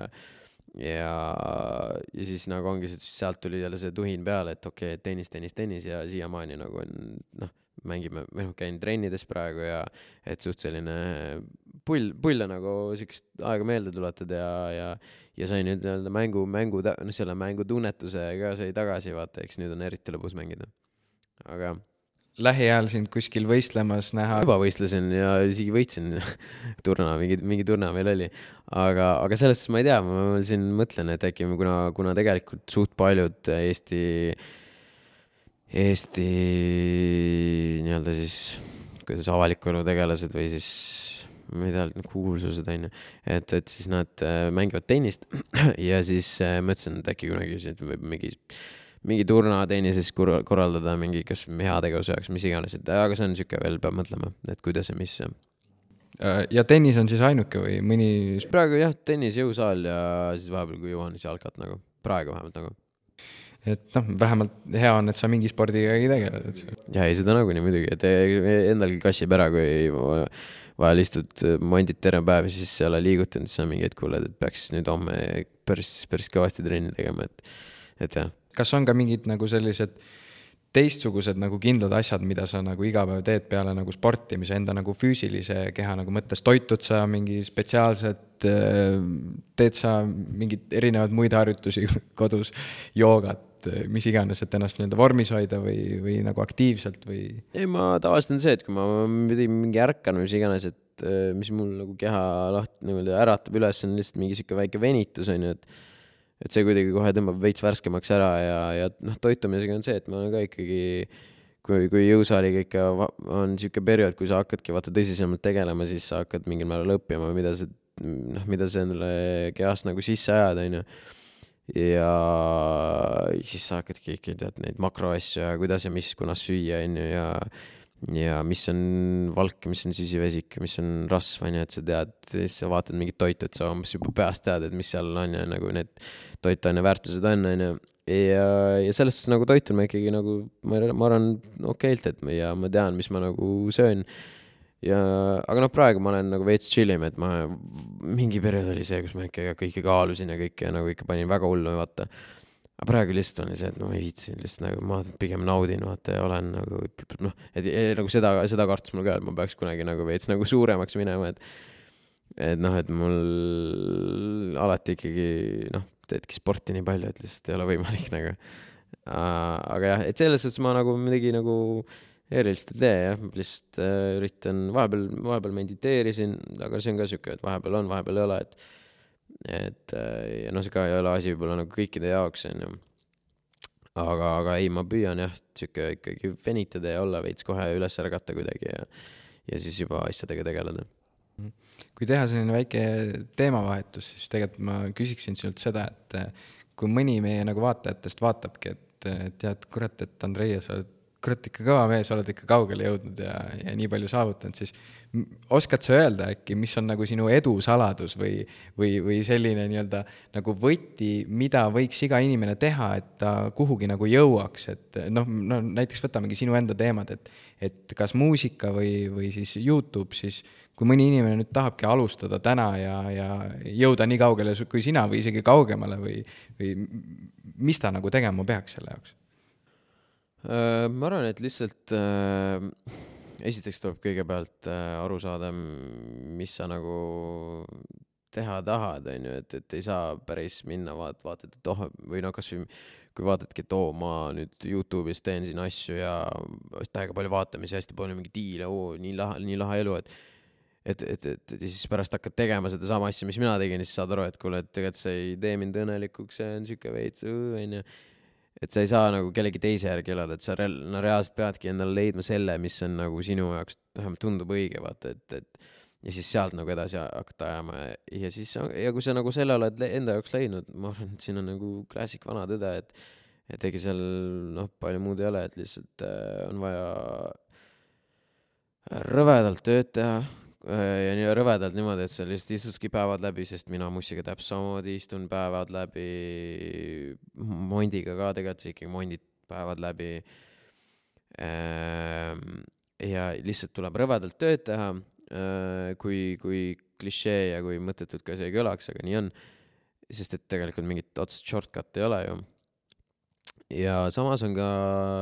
siis nagu ongi, sealt tuli jälle see tuhin peale, et okei, tennis ja siiamaani nagu on, noh, mängime, käin trennides praegu ja et suht selline pull nagu siukest aega meelde tuletad ja sai nüüd selle mängu tunnetuse ka sai tagasi, vaata, eks nüüd on eriti lõbus mängida. Aga lähiajal sind kuskil võistlemas näha? Juba võistlesin ja isegi võitsin turna, mingi turna meil oli. Aga selles ma ei tea, ma siin mõtlen, et äkki kuna tegelikult suht paljud Eesti nii-öelda siis, kuidas avaliku elu tegelased või siis, ma ei tea, kuulsused on ju, et siis nad mängivad tennist ja siis mõtlesin, et äkki kunagi võib mingi turna tennises korraldada mingi kas heategevuse jaoks, mis iganes, aga see on siuke veel, peab mõtlema, et kuidas ja mis. Ja tennis on siis ainuke või mõni? Praegu jah, tennis, jõusaal ja siis vahepeal kui jõuan, siis jalkat nagu, praegu vähemalt nagu. Et noh, vähemalt hea on, et sa mingi spordiga ei tegeled. Ja ei, seda nagunii muidugi, et endalgi kassib ära, kui vahel istud mondid terve päev ja siis seal liigutanud, siis on mingi hetk kuuled, et peaks nüüd homme päris kõvasti trenni tegema, et jah. Kas on ka mingid nagu sellised teistsugused nagu kindlad asjad, mida sa nagu iga päev teed peale nagu sportimise, enda nagu füüsilise keha nagu mõttes, toitud sa mingi spetsiaalset, teed sa mingid erinevad muid harjutusi kodus, joogat, mis iganes, et ennast nii-öelda vormis hoida või nagu aktiivselt või? Ei, ma tavaliselt on see, et kui ma mingi ärkan või mis iganes, et mis mul nagu keha lahti nagu äratab üles, on lihtsalt mingi siuke väike venitus, on ju, et see kuidagi kohe tõmbab veits värskemaks ära ja noh, toitumisega on see, et ma olen ka ikkagi, kui jõusaaliga ikka on siuke periood, kui sa hakkadki vaata tõsisemalt tegelema, siis sa hakkad mingil määral õppima, mida see endale kehast nagu sisse ajad, on ju. Ja siis sa hakkadki ikka tead neid makroasju ja kuidas ja mis, kunas süüa, on ju, ja mis on valk, mis on süsivesik, mis on rasv, on ju, et sa tead, siis sa vaatad mingit toitu, et sa umbes juba peast tead, et mis seal on ja nagu need toitaine väärtused on ju. Ja selles nagu toitun ma ikkagi nagu, ma arvan okeilt, et ja ma tean, mis ma nagu söön. Aga noh, praegu ma olen nagu veits chillim, et ma mingi periood oli see, kus ma ikka kõike kaalusin ja kõike nagu ikka panin väga hullu, vaata. Aga praegu lihtsalt on see, et ma ei viitsi, lihtsalt nagu ma pigem naudin, vaata, ja olen nagu, noh, et nagu seda kartus mul ka, et ma peaks kunagi nagu veits nagu suuremaks minema, et noh, et mul alati ikkagi, noh, teedki sporti nii palju, et lihtsalt ei ole võimalik nagu. Aga jah, et selles suhtes ma nagu midagi nagu erilist ei tee, jah, lihtsalt üritan, vahepeal mediteerisin, aga see on ka siuke, et vahepeal on, vahepeal ei ole, ja noh, see ka ei ole asi võib-olla nagu kõikide jaoks, on ju. Aga ei, ma püüan jah, siuke ikkagi venitada ja olla veits kohe üles ärgata kuidagi ja siis juba asjadega tegeleda. Kui teha selline väike teemavahetus, siis tegelikult ma küsiksin sinult seda, et kui mõni meie nagu vaatajatest vaatabki, et tead, kurat, et Andrei, sa oled kurat, ikka kõva mees, oled ikka kaugele jõudnud ja nii palju saavutanud, siis oskad sa öelda äkki, mis on nagu sinu edu saladus või selline nii-öelda nagu võti, mida võiks iga inimene teha, et ta kuhugi nagu jõuaks, et no näiteks võtamegi sinu enda teemad, et kas muusika või siis YouTube, siis kui mõni inimene nüüd tahabki alustada täna ja jõuda nii kaugele kui sina või isegi kaugemale või mis ta nagu tegema peaks selle jaoks? Ma arvan, et lihtsalt esiteks tuleb kõigepealt aru saada, mis sa nagu teha tahad, on ju, et ei saa päris minna vaatad, et või no kas või kui vaatadki, et ma nüüd YouTube'is teen siin asju ja täiega palju vaatamisi, hästi palju mingi diile, nii lahe elu, et siis pärast hakkad tegema seda sama asja, mis mina tegin, siis saad aru, et kuule, et tegelikult see ei tee mind õnnelikuks, see on siuke veits, on ju. Et sa ei saa nagu kellegi teise järgi elada, et sa reaalselt peadki endale leidma selle, mis on nagu sinu jaoks vähemalt tundub õige, vaata, ja siis sealt nagu edasi hakata ajama ja siis, ja kui sa nagu selle oled enda jaoks leidnud, ma arvan, et siin on nagu klassik vana tõde, et ega seal palju muud ei ole, et lihtsalt on vaja rõvedalt tööd teha ja nii rõvedalt niimoodi, et sa lihtsalt istudki päevad läbi, sest mina mussiga täpselt samamoodi istun päevad läbi, Mondiga ka tegelikult ikkagi Mondid päevad läbi ja lihtsalt tuleb rõvedalt tööd teha, kui klišee ja kui mõttetult ka see ei kõlaks, aga nii on, sest et tegelikult mingit otsest shortcut ei ole ju. Ja samas on ka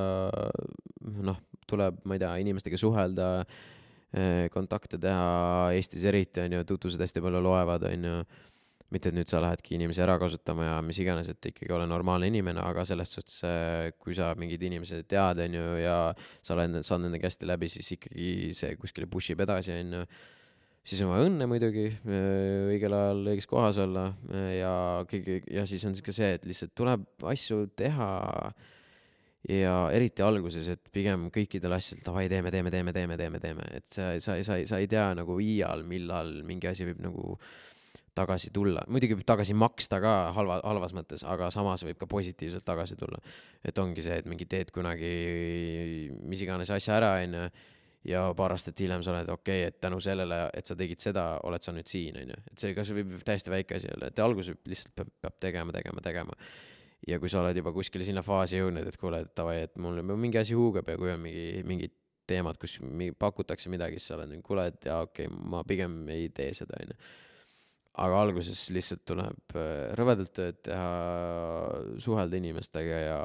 tuleb, ma ei tea, inimestega suhelda, kontakte teha, Eestis eriti on ju, tutvused hästi palju loevad, on ju, mitte et nüüd sa lähedki inimesi ära kasutama ja mis iganes, et ikkagi ole normaalne inimene, aga selles suhtes, kui sa mingid inimesed tead, on ju, ja saad nende kästi läbi, siis ikkagi see kuskile pushib edasi, on ju, siis on vaja õnne muidugi, õigel ajal õiges kohas olla ja siis on ka see, et lihtsalt tuleb asju teha ja eriti alguses, et pigem kõikidel asjadel davai teeme, et sa ei tea nagu iial, millal mingi asi võib nagu tagasi tulla, muidugi võib tagasi maksta ka halvas mõttes, aga samas võib ka positiivselt tagasi tulla, et ongi see, et mingi teed kunagi mis iganes asja ära, on ju, ja paar aastat hiljem sa oled okei, et tänu sellele, et sa tegid seda, oled sa nüüd siin, on ju, et see kas võib täiesti väike asi olla, et alguses lihtsalt peab tegema. Ja kui sa oled juba kuskile sinna faasi jõudnud, et kuule, et tavai, et mul mingi asi huugab ja kui on mingi teemad, kus pakutakse midagi, siis sa oled nüüd, kuule, et okei, ma pigem ei tee seda, on ju. Aga alguses lihtsalt tuleb rõvedalt tööd teha, suhelda inimestega ja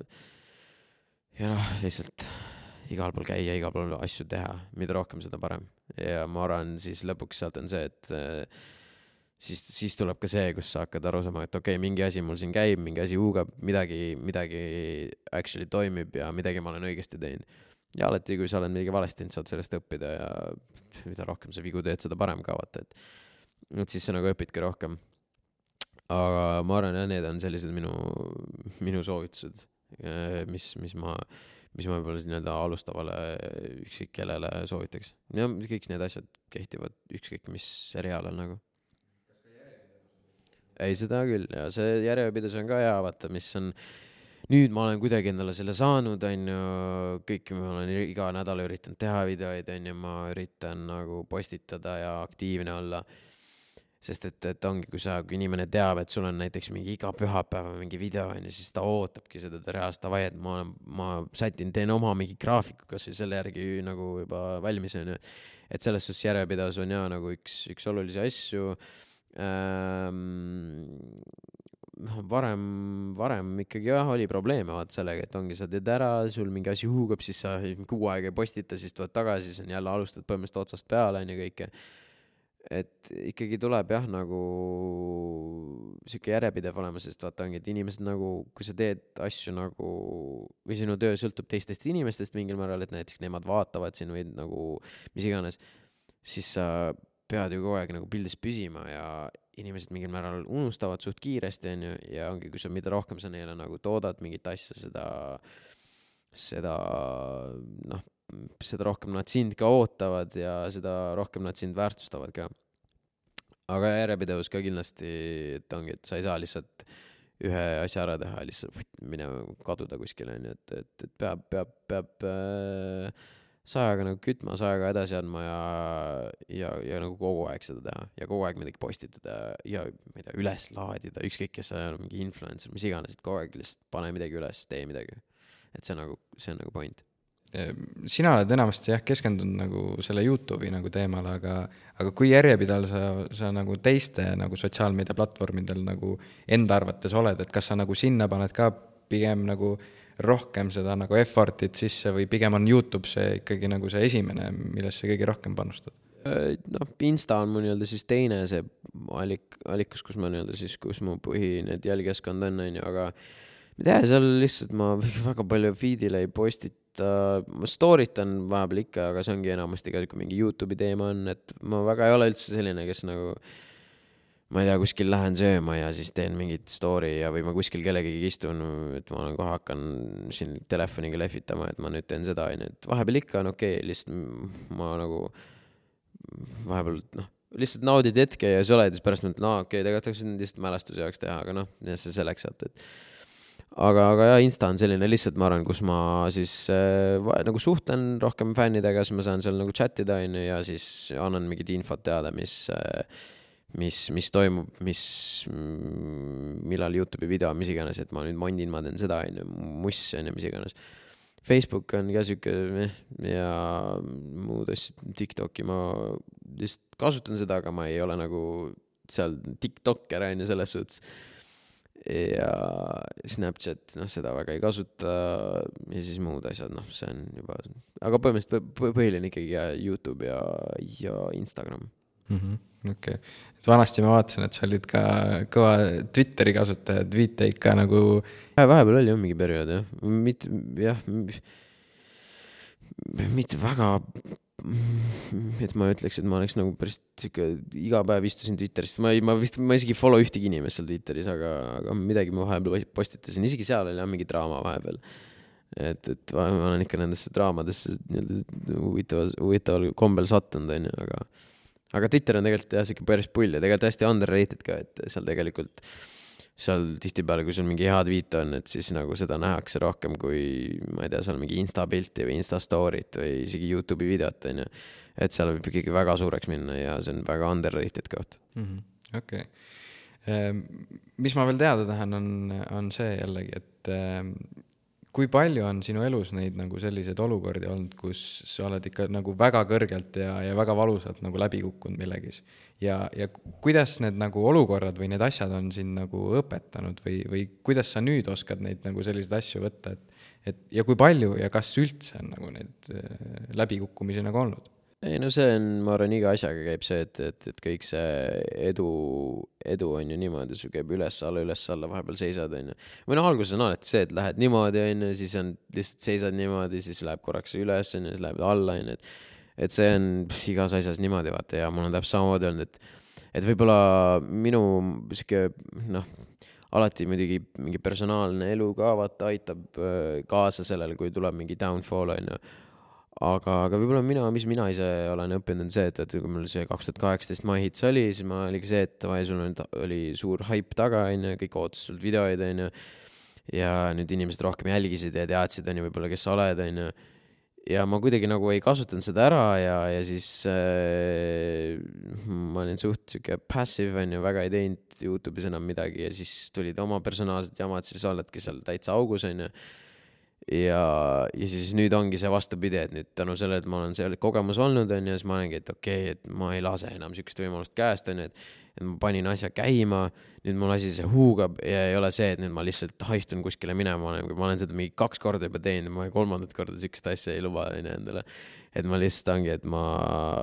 lihtsalt igal pool käia, igal pool asju teha, mida rohkem seda parem. Ja ma arvan, siis lõpuks sealt on see, et siis tuleb ka see, kus sa hakkad aru saama, et okei, mingi asi mul siin käib, mingi asi huugab, midagi actually toimib ja midagi ma olen õigesti teinud. Ja alati, kui sa oled midagi valesti teinud, saad sellest õppida ja mida rohkem sa vigu teed, seda parem ka vaata, et siis sa nagu õpidki rohkem. Aga ma arvan, need on sellised minu soovitused, mis ma võib-olla nii-öelda alustavale ükskõik kellele soovitaks. Ja kõik need asjad kehtivad ükskõik mis seriaalal nagu. Ei, seda küll, ja see järjepidevus on ka hea, vaata, mis on, nüüd ma olen kuidagi endale selle saanud, on ju, kõik ma olen iga nädal üritanud teha videoid, on ju, ma üritan nagu postitada ja aktiivne olla, sest et ongi, kui inimene teab, et sul on näiteks mingi iga pühapäeva mingi video, on ju, siis ta ootabki seda reaalselt vai, et ma teen oma mingi graafiku, kas või selle järgi nagu juba valmis, on ju, et selles suhtes järjepidevus on ja nagu üks olulisi asju. Varem ikkagi oli probleeme vaat sellega, et ongi, sa teed ära, sul mingi asi huugab, siis sa kuu aega ei postita, siis tuled tagasi, siis on jälle alustad põhimõtteliselt otsast peale, on ju kõike. Et ikkagi tuleb jah, nagu siuke järjepidev olema, sest vaata ongi, et inimesed nagu, kui sa teed asju nagu, või sinu töö sõltub teistest inimestest mingil määral, et näiteks nemad vaatavad sinu või nagu mis iganes, siis sa pead ju kogu aeg nagu pildis püsima ja inimesed mingil määral unustavad suht kiiresti, on ju, ja ongi, kui sa mida rohkem sa neile nagu toodad mingit asja, seda rohkem nad sind ka ootavad ja seda rohkem nad sind väärtustavad ka. Aga järjepidevus ka kindlasti, et ongi, et sa ei saa lihtsalt ühe asja ära teha ja lihtsalt minema kaduda kuskile, on ju, et peab sajaga nagu kütma, sajaga edasi andma ja nagu kogu aeg seda teha ja kogu aeg midagi postitada ja ma ei tea, üles laadida, ükskõik kes sa on, mingi influencer, mis iganes, et kogu aeg lihtsalt pane midagi üles, tee midagi. Et see on nagu point. Sina oled enamasti jah keskendunud nagu selle YouTube'i nagu teemale, aga kui järjepidav sa nagu teiste nagu sotsiaalmeedia platvormidel nagu enda arvates oled, et kas sa nagu sinna paned ka pigem nagu rohkem seda nagu effortit sisse või pigem on YouTube see ikkagi nagu see esimene, millesse kõige rohkem panustad? Noh, Insta on mu nii-öelda siis teine see allikas, kus ma nii-öelda siis, kus mu need jälgijaskkond on, aga ma tea, seal lihtsalt ma väga palju feedile ei postita, ma storytan vahepeal ikka, aga see ongi enamasti ka mingi YouTube'i teema on, et ma väga ei ole üldse selline, kes nagu ma ei tea, kuskil lähen sööma ja siis teen mingit story ja või ma kuskil kellegagi istun, et ma olen kohe hakkan siin telefoniga lehvitama, et ma nüüd teen seda, et vahepeal ikka on okei, lihtsalt ma nagu vahepeal, lihtsalt naudid hetke ja siis oled, siis pärast mõtled, okei, tegelikult oleks lihtsalt mälestuse jaoks teha, aga see selleks saad, et aga jah, Insta on selline lihtsalt, ma arvan, kus ma siis nagu suhtlen rohkem fännidega, siis ma saan seal nagu chatida ja siis annan mingit infot teada, mis toimub, millal YouTube'i video, mis iganes, et ma nüüd mondin, ma teen seda, muss, mis iganes. Facebook on ka siuke ja muud asjad, TikToki ma lihtsalt kasutan seda, aga ma ei ole nagu seal TikToker selles suhtes. Ja Snapchat, seda väga ei kasuta ja siis muud asjad, see on juba, aga põhimõtteliselt põhiline ikkagi YouTube ja Instagram. Okei. Et vanasti ma vaatasin, et sa olid ka kõva Twitteri kasutaja, tweete ikka nagu vahepeal oli mingi periood, mitte väga, et ma ütleks, et ma oleks nagu päris iga päev istusin Twitterist, ma isegi follow ühtegi inimest seal Twitteris, aga midagi ma vahepeal postitasin, isegi seal oli mingi draama vahepeal, et ma olen ikka nendesse draamadesse huvitaval kombel sattunud, aga Twitter on tegelikult siuke päris pull ja tegelikult hästi underrated ka, et seal tegelikult seal tihtipeale, kui sul mingi hea tweet on, et siis nagu seda nähakse rohkem kui, ma ei tea, seal mingi Insta pilti või Insta story't või isegi YouTube'i videot, et seal võib ikkagi väga suureks minna ja see on väga underrated koht. Okei. Mis ma veel teada tahan, on see jällegi, et kui palju on sinu elus neid nagu selliseid olukordi olnud, kus sa oled ikka nagu väga kõrgelt ja väga valusalt nagu läbi kukkunud millegis ja kuidas need nagu olukorrad või need asjad on sind nagu õpetanud või kuidas sa nüüd oskad neid nagu selliseid asju võtta, et ja kui palju ja kas üldse on nagu neid läbikukkumisi nagu olnud? Ei, see on, ma arvan, iga asjaga käib see, et kõik see edu on ju niimoodi, sul käib üles-alla, vahepeal seisad, on ju. Või alguses on alati see, et lähed niimoodi, on ju, siis on lihtsalt seisad niimoodi, siis läheb korraks üles, on ju, siis läheb alla, on ju, et see on igas asjas niimoodi, vaata, ja mul on täpselt samamoodi olnud, et võib-olla minu siuke, alati muidugi mingi personaalne elu ka, vaata, aitab kaasa sellele, kui tuleb mingi downfall, on ju. Aga võib-olla mis mina ise olen õppinud on see, et kui mul see 2018 My Hits oli, siis ma oligi see, et sul oli suur hype taga, kõik ootas sult videoid, ja nüüd inimesed rohkem jälgisid ja teadsid, võib-olla kes sa oled, ja ma kuidagi nagu ei kasutanud seda ära ja siis ma olin suht siuke passive, väga ei teinud YouTube'is enam midagi ja siis tulid oma personaalsed jamad, siis oledki seal täitsa augus, ja siis nüüd ongi see vastupidi, et nüüd tänu selle, et ma olen seal kogemus olnud, ja siis ma olengi, et okei, et ma ei lase enam sükest võimalust käest, et ma panin asja käima, nüüd mul asi see huugab ja ei ole see, et nüüd ma lihtsalt haistun kuskile minema, ma olen seda mingi 2 korda juba teinud, ma 3. korda sükest asja ei luba endale, et ma lihtsalt ongi, et ma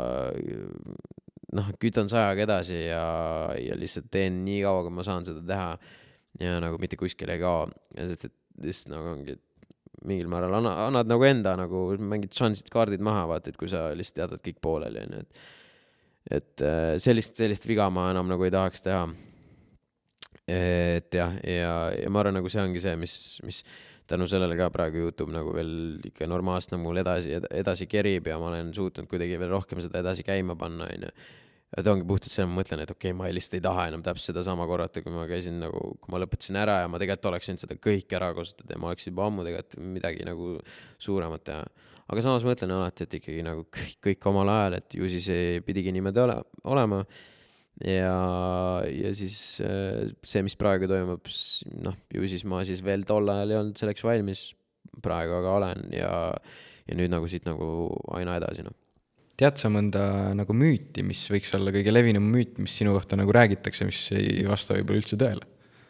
kütan sajaga edasi ja lihtsalt teen nii kaua, kui ma saan seda teha ja nagu mitte kuskile ei kao, sest et lihtsalt nagu ongi, mingil määral annad nagu enda nagu mingid šansid kaardid maha, vaata, et kui sa lihtsalt jätad kõik pooleli, et sellist viga ma enam nagu ei tahaks teha. Et ja ma arvan, nagu see ongi see, mis tänu sellele ka praegu YouTube nagu veel ikka normaalselt nagu mul edasi kerib ja ma olen suutnud kuidagi veel rohkem seda edasi käima panna, et ongi puhtalt selle, ma mõtlen, et okei, ma lihtsalt ei taha enam täpselt seda sama korrata, kui ma käisin nagu, kui ma lõpetasin ära ja ma tegelikult oleks võinud seda kõik ära kasutada ja ma oleks juba ammu tegelikult midagi nagu suuremat teha. Aga samas mõtlen alati, et ikkagi nagu kõik omal ajal, et ju siis pidigi niimoodi olema. Ja siis see, mis praegu toimub, noh, ju siis ma siis veel tol ajal ei olnud selleks valmis, praegu aga olen ja nüüd nagu siit nagu aina edasi, noh. Tead sa mõnda nagu müüti, mis võiks olla kõige levinum müüt, mis sinu kohta nagu räägitakse, mis ei vasta võib-olla üldse tõele?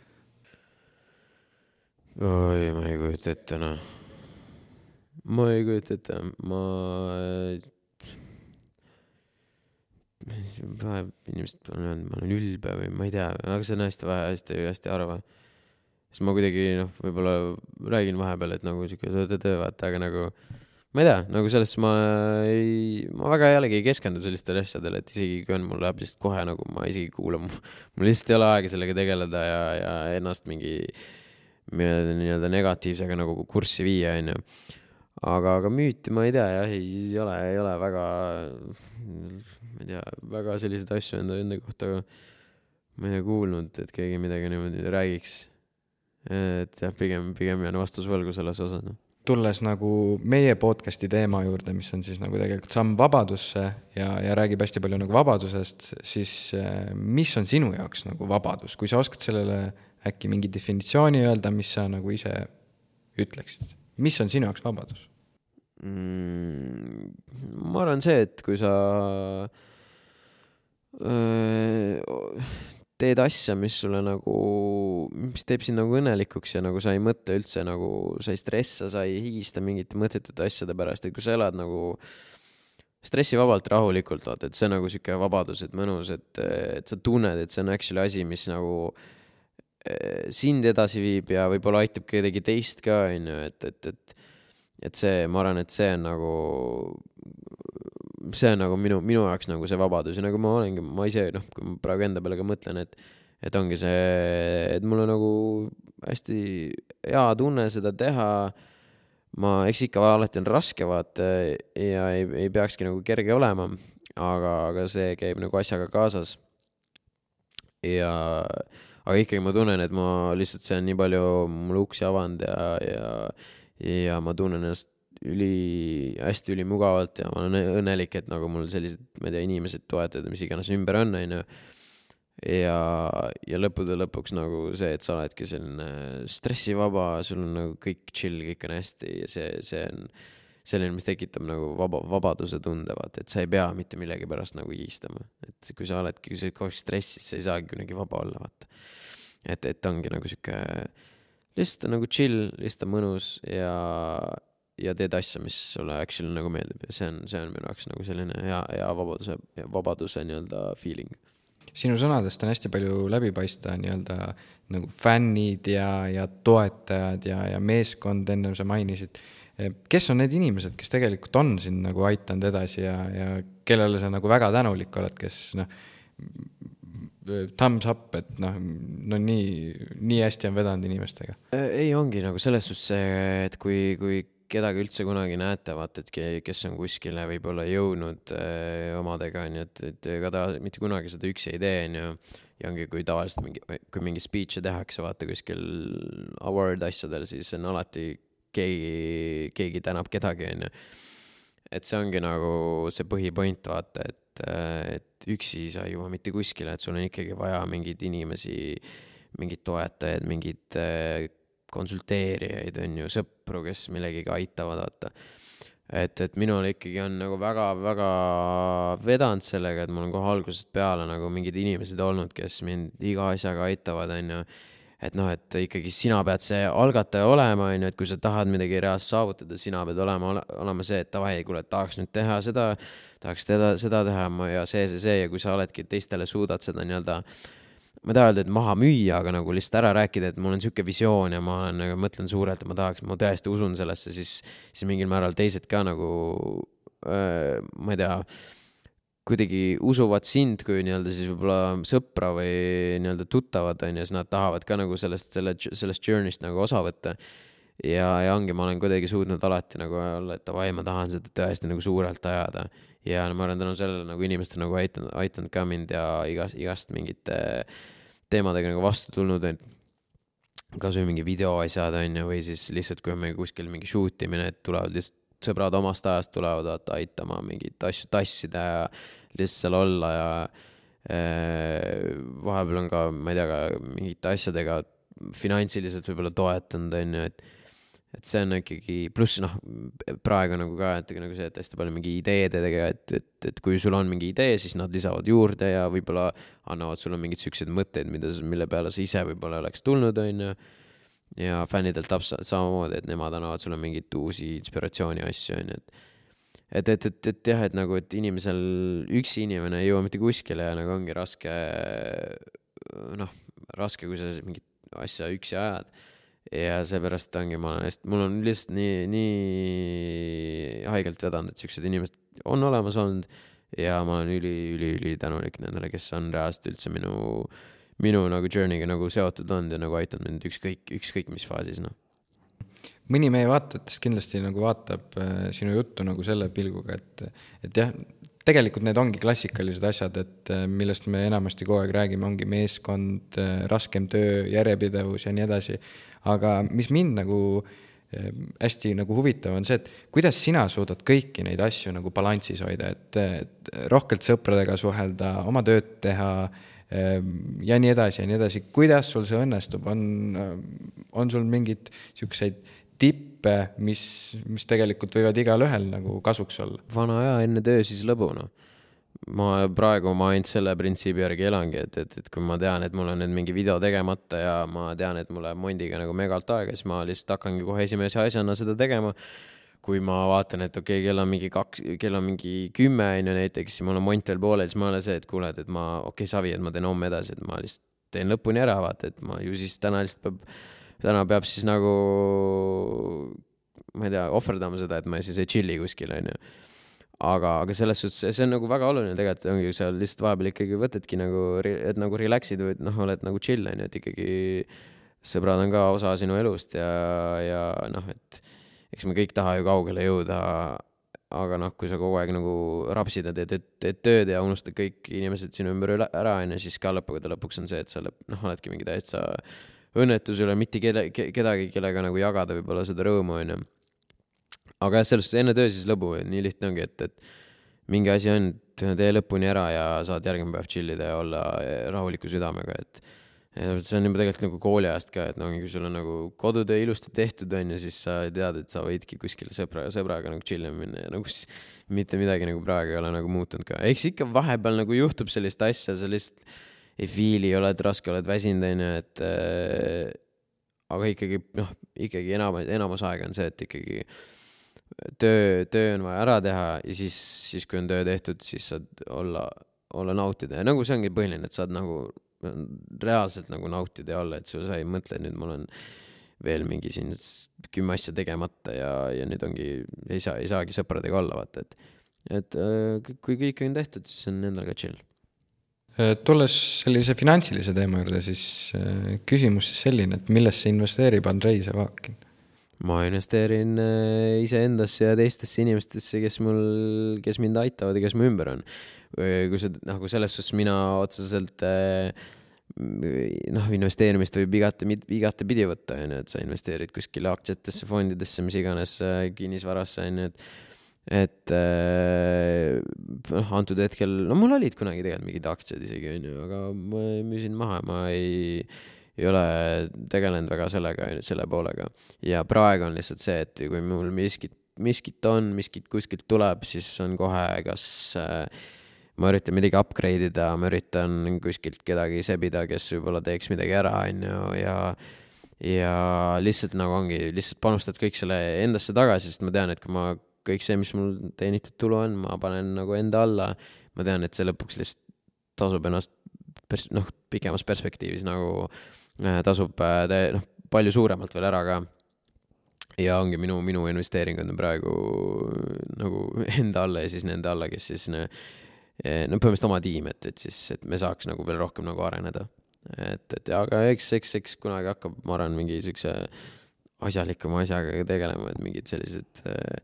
Oi, ma ei kujuta ette, noh. Ma ei kujuta ette. Inimesed on, ma olen ülbe või ma ei tea, aga see on hästi harva. Siis ma kuidagi, noh, võib-olla räägin vahepeal, et nagu vaata, aga nagu ma ei tea, nagu sellest ma väga jällegi ei keskendu sellistele asjadele, et isegi kui mul läheb lihtsalt kohe nagu ma isegi kuulan, mul lihtsalt ei ole aega sellega tegeleda ja ennast mingi nii-öelda negatiivsega nagu kurssi viia, on ju. Aga müüti ma ei tea, jah, ei ole väga, ma ei tea, väga selliseid asju enda kohta ma ei kuulnud, et keegi midagi niimoodi räägiks. Et jah, pigem jään vastus võlgu selles osas, noh. Tulles nagu meie podcasti teema juurde, mis on siis nagu tegelikult samm vabadusse ja räägib hästi palju nagu vabadusest, siis mis on sinu jaoks nagu vabadus? Kui sa oskad sellele äkki mingi definitsiooni öelda, mis sa nagu ise ütleksid? Mis on sinu jaoks vabadus? Ma arvan see, et kui sa teed asja, mis sulle nagu, mis teeb sind nagu õnnelikuks ja nagu sa ei mõtle üldse nagu, sa ei stressa, sa ei higista mingite mõttetute asjade pärast, et kui sa elad nagu stressivabalt, rahulikult, et see on nagu siuke vabadus, et mõnus, et sa tunned, et see on actually asi, mis nagu sind edasi viib ja võib-olla aitab kedagi teist ka, on ju, et see, ma arvan, et see on nagu minu jaoks nagu see vabadus ja nagu ma ise, noh, kui ma praegu enda peale ka mõtlen, et ongi see, et mul on nagu hästi hea tunne seda teha, eks ikka alati on raske vaata ja ei peakski nagu kerge olema, aga see käib nagu asjaga kaasas aga ikkagi ma tunnen, et ma lihtsalt see on nii palju mul uksi avanud ja ma tunnen ennast hästi ülimugavalt ja ma olen õnnelik, et nagu mul sellised, ma ei tea, inimesed toetada, mis iganes ümber on, on ju. Ja lõppude lõpuks nagu see, et sa oledki selline stressivaba, sul on nagu kõik chill, kõik on hästi ja see on selline, mis tekitab nagu vabaduse tundevat, et sa ei pea mitte millegi pärast nagu higistama. Et kui sa oledki kogu aeg stressis, sa ei saagi kunagi vaba olla, vaata. Et ongi nagu siuke lihtsalt nagu chill, lihtsalt mõnus ja teed asja, mis sulle actually nagu meeldib ja see on minu jaoks nagu selline hea vabaduse nii-öelda feeling. Sinu sõnadest on hästi palju läbipaista nii-öelda nagu fännid ja toetajad ja meeskond, enne sa mainisid. Kes on need inimesed, kes tegelikult on sind nagu aitanud edasi ja kellele sa nagu väga tänulik oled, kes thumbs up, et nii hästi on vedanud inimestega? Ei ongi nagu selles suhtes see, et kui kedagi üldse kunagi näete, vaata, et kes on kuskile võib-olla jõudnud omadega, et ega ta mitte kunagi seda üksi ei tee, ja ongi, kui tavaliselt kui mingi speech'e tehakse, vaata kuskil award asjadel, siis on alati keegi tänab kedagi, on ju. Et see ongi nagu see põhipoint, vaata, et üksi sa ei jõua mitte kuskile, et sul on ikkagi vaja mingeid inimesi, mingid toetajaid, mingid konsulteerijaid, on ju, sõpru, kes millegiga aitavad, vaata. Et minul ikkagi on nagu väga vedanud sellega, et mul on kohe algusest peale nagu mingid inimesed olnud, kes mind iga asjaga aitavad, on ju. Et et ikkagi sina pead see algataja olema, on ju, et kui sa tahad midagi reaalselt saavutada, sina pead olema see, et tavai, kuule, tahaks nüüd teha seda, tahaks seda teha ja see ja kui sa oledki teistele suudad seda nii-öelda, ma ei taha öelda, et maha müüa, aga nagu lihtsalt ära rääkida, et mul on siuke visioon ja ma mõtlen suurelt, et ma tõesti usun sellesse, siis mingil määral teised ka nagu, ma ei tea, kuidagi usuvad sind kui nii-öelda siis võib-olla sõpra või nii-öelda tuttavad, on ja siis nad tahavad ka nagu sellest journey'st nagu osa võtta. ja ongi, ma olen kuidagi suutnud alati nagu olla, et davai, ma tahan seda tõesti nagu suurelt ajada ja ma olen tänu sellele nagu inimestel nagu aitanud ka mind ja igast mingite teemadega nagu vastu tulnud, et kas või mingi videoasjad on ju, või siis lihtsalt kui on meil kuskil mingi shoot imine, et tulevad lihtsalt sõbrad omast ajast tulevad vaata aitama mingit asju tassida ja lihtsalt seal olla ja vahepeal on ka, ma ei tea, ka mingite asjadega finantsiliselt võib-olla toetanud on ju, et see on ikkagi, pluss noh, praegu nagu ka, et nagu see, et hästi palju mingi ideedega, et kui sul on mingi idee, siis nad lisavad juurde ja võib-olla annavad sulle mingid siuksed mõtteid, mille peale sa ise võib-olla oleks tulnud, on ju. Ja fännidelt samamoodi, et nemad annavad sulle mingit uusi inspiratsiooni asju, on ju, et jah, et nagu, et inimesel üksi inimene ei jõua mitte kuskile ja nagu ongi raske, noh, raske, kui sa mingit asja üksi ajad. Ja seepärast ongi, mul on lihtsalt nii haigelt vedanud, et siuksed inimesed on olemas olnud ja ma olen üli tänulik nendele, kes on reaalselt üldse minu nagu journey'ga nagu seotud olnud ja nagu aitanud mind ükskõik mis faasis, noh. Mõni meie vaatajatest kindlasti nagu vaatab sinu juttu nagu selle pilguga, et jah, tegelikult need ongi klassikalised asjad, et millest me enamasti kogu aeg räägime, ongi meeskond, raskem töö, järjepidevus ja nii edasi. Aga mis mind nagu hästi nagu huvitav on see, et kuidas sina suudad kõiki neid asju nagu balanssis hoida, et rohkelt sõpradega suhelda, oma tööd teha ja nii edasi. Kuidas sul see õnnestub? On sul mingid siukseid tippe, mis tegelikult võivad igal ühel nagu kasuks olla? Vana aja enne töö siis lõbu, noh. Ma ainult selle printsiibi järgi elangi, et kui ma tean, et mul on nüüd mingi video tegemata ja ma tean, et mulle Mondiga nagu megalt aega, siis ma lihtsalt hakkangi kohe esimese asjana seda tegema. Kui ma vaatan, et okei, kell on mingi 10 on ju näiteks, siis mul on Mont veel poolel, siis ma olen see, et kuule, et ma savi, et ma teen homme edasi, et ma lihtsalt teen lõpuni ära, vaata, et ma ju siis täna peab siis nagu, ma ei tea, ohverdama seda, et ma siis ei chilli kuskil, on ju. Aga selles suhtes, see on nagu väga oluline tegelikult, ongi seal lihtsalt vahepeal ikkagi võtedki nagu, et nagu relaxid või noh, oled nagu chill, on ju, et ikkagi sõbrad on ka osa sinu elust ja noh, et eks me kõik taha ju kaugele jõuda, aga noh, kui sa kogu aeg nagu rapsid ja teed tööd ja unustad kõik inimesed sinu ümber ära, on ju, siis ka lõpuks on see, et sa oledki mingi täitsa õnnetus üle mitte kedagi, kellega nagu jagada võib-olla seda rõõmu, on ju. Aga sellest enne töö siis lõbu, nii lihtne ongi, et mingi asi on, tee lõpuni ära ja saad järgmine päev chillida ja olla rahuliku südamega, et see on juba tegelikult nagu kooliajast ka, et kui sul on nagu kodutöö ilusti tehtud on ja siis sa tead, et sa võidki kuskil sõbraga nagu chillima minna ja nagu mitte midagi nagu praegu ei ole nagu muutunud ka. Eks ikka vahepeal nagu juhtub sellist asja, sa lihtsalt ei fiili, oled raske, oled väsinud, on ju, et aga ikkagi enamus aega on see, et ikkagi töö on vaja ära teha ja siis kui on töö tehtud, siis saad olla nautida ja nagu see ongi põhiline, et saad nagu reaalselt nagu nautida ja olla, et sa ei mõtle, et nüüd mul on veel mingi siin 10 asja tegemata ja nüüd ongi, ei saagi sõpradega olla, vaata, et kui kõik on tehtud, siis on endal ka chill. Tulles sellise finantsilise teema juurde, siis küsimus siis selline, et millesse investeerib Andrei Sevakin? Ma investeerin iseendasse ja teistesse inimestesse, kes mind aitavad ja kes mu ümber on. Kui selles suhtes mina otseselt investeerimist võib igate pidi võtta, et sa investeerid kuskile aktsiatesse, fondidesse, mis iganes kinnisvarasse, et antud hetkel, mul olid kunagi tegelikult mingid aktsiad isegi, aga ma müüsin maha, ma ei ole tegelenud väga selle poolega. Ja praegu on lihtsalt see, et kui mul miskit kuskilt tuleb, siis on kohe, kas ma üritan midagi upgrade ida, ma üritan kuskilt kedagi sebida, kes võib-olla teeks midagi ära, ja lihtsalt nagu ongi, lihtsalt panustad kõik selle endasse tagasi, sest ma tean, et kui ma kõik see, mis mul teenitud tulu on, ma panen nagu enda alla, ma tean, et see lõpuks lihtsalt tasub ennast pikemas perspektiivis nagu tasub palju suuremalt veel ära ka. Ja ongi minu investeering on praegu nagu enda alla ja siis nende alla, kes siis põhimõtteliselt oma tiim, et me saaks nagu veel rohkem nagu areneda. Aga eks kunagi hakkab, ma arvan, mingi siukse asjalikuma asjaga tegelema, et mingid sellised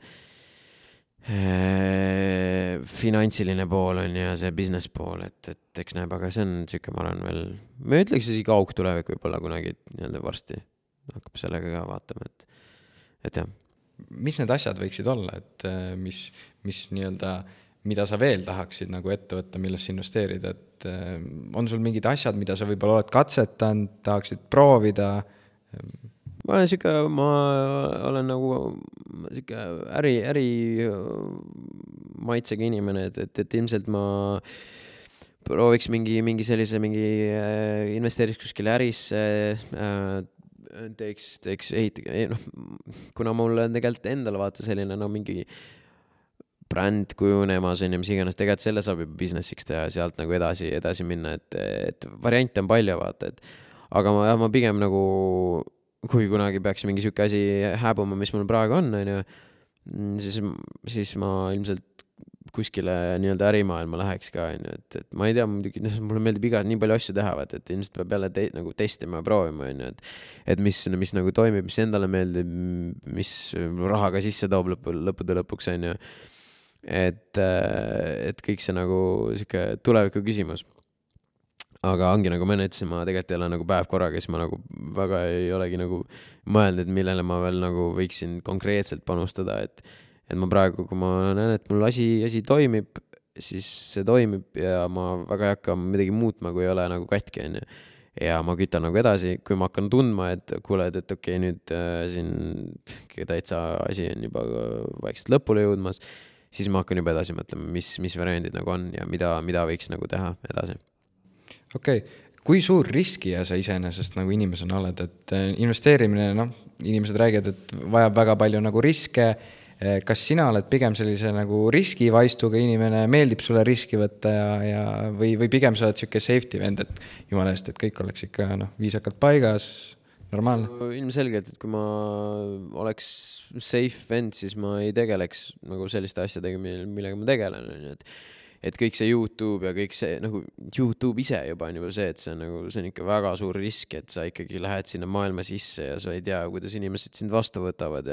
finantsiline pool on ja see business pool, et eks näeb, aga see on siuke, ma arvan veel, ma ütleks isegi augtulevik võib-olla kunagi nii-öelda varsti hakkab sellega ka vaatama, et jah. Mis need asjad võiksid olla, et mis nii-öelda, mida sa veel tahaksid nagu ette võtta, millesse investeerida, et on sul mingid asjad, mida sa võib-olla oled katsetanud, tahaksid proovida? Ma olen nagu siuke äri maitsega inimene, et ilmselt ma prooviks mingi investeeriks kuskile ärisse, teeks kuna mul on tegelikult endal vaata selline mingi bränd kujunemas on ja mis iganes, tegelikult selle saab juba businessiks teha ja sealt nagu edasi minna, et variante on palju vaata, aga ma pigem nagu kui kunagi peaks mingi siuke asi hääbuma, mis mul praegu on, siis ma ilmselt kuskile nii-öelda ärimaailma läheks ka, et ma ei tea, mulle meeldib nii palju asju teha, et ilmselt peab jälle nagu testima ja proovima, et mis nagu toimib, mis endale meeldib, mis raha ka sisse toob lõppude lõpuks, et kõik see nagu siuke tuleviku küsimus. Aga ongi nagu ma ütlesin, ma tegelikult ei ole nagu päev korraga, siis ma nagu väga ei olegi nagu mõelnud, millele ma veel nagu võiksin konkreetselt panustada, et ma praegu, kui ma näen, et mul asi toimib, siis see toimib ja ma väga ei hakka midagi muutma, kui ei ole nagu katki, on ju. Ja ma kütan nagu edasi, kui ma hakkan tundma, et kuule, et okei, nüüd siin täitsa asi on juba vaikselt lõpule jõudmas, siis ma hakkan juba edasi mõtlema, mis variandid nagu on ja mida võiks nagu teha edasi. Okei. Kui suur riskija sa iseenesest nagu inimesena oled, et investeerimine, inimesed räägivad, et vajab väga palju nagu riske. Kas sina oled pigem sellise nagu riskivaistuga inimene, meeldib sulle riski võtta või pigem sa oled siuke safety vend, et jumala eest, et kõik oleks ikka viisakalt paigas, normaalne? Ilmselgelt, et kui ma oleks safe vend, siis ma ei tegeleks nagu selliste asjadega, millega ma tegelen, et kõik see YouTube ja kõik see, nagu YouTube ise juba on juba see, et see on ikka väga suur risk, et sa ikkagi lähed sinna maailma sisse ja sa ei tea, kuidas inimesed sind vastu võtavad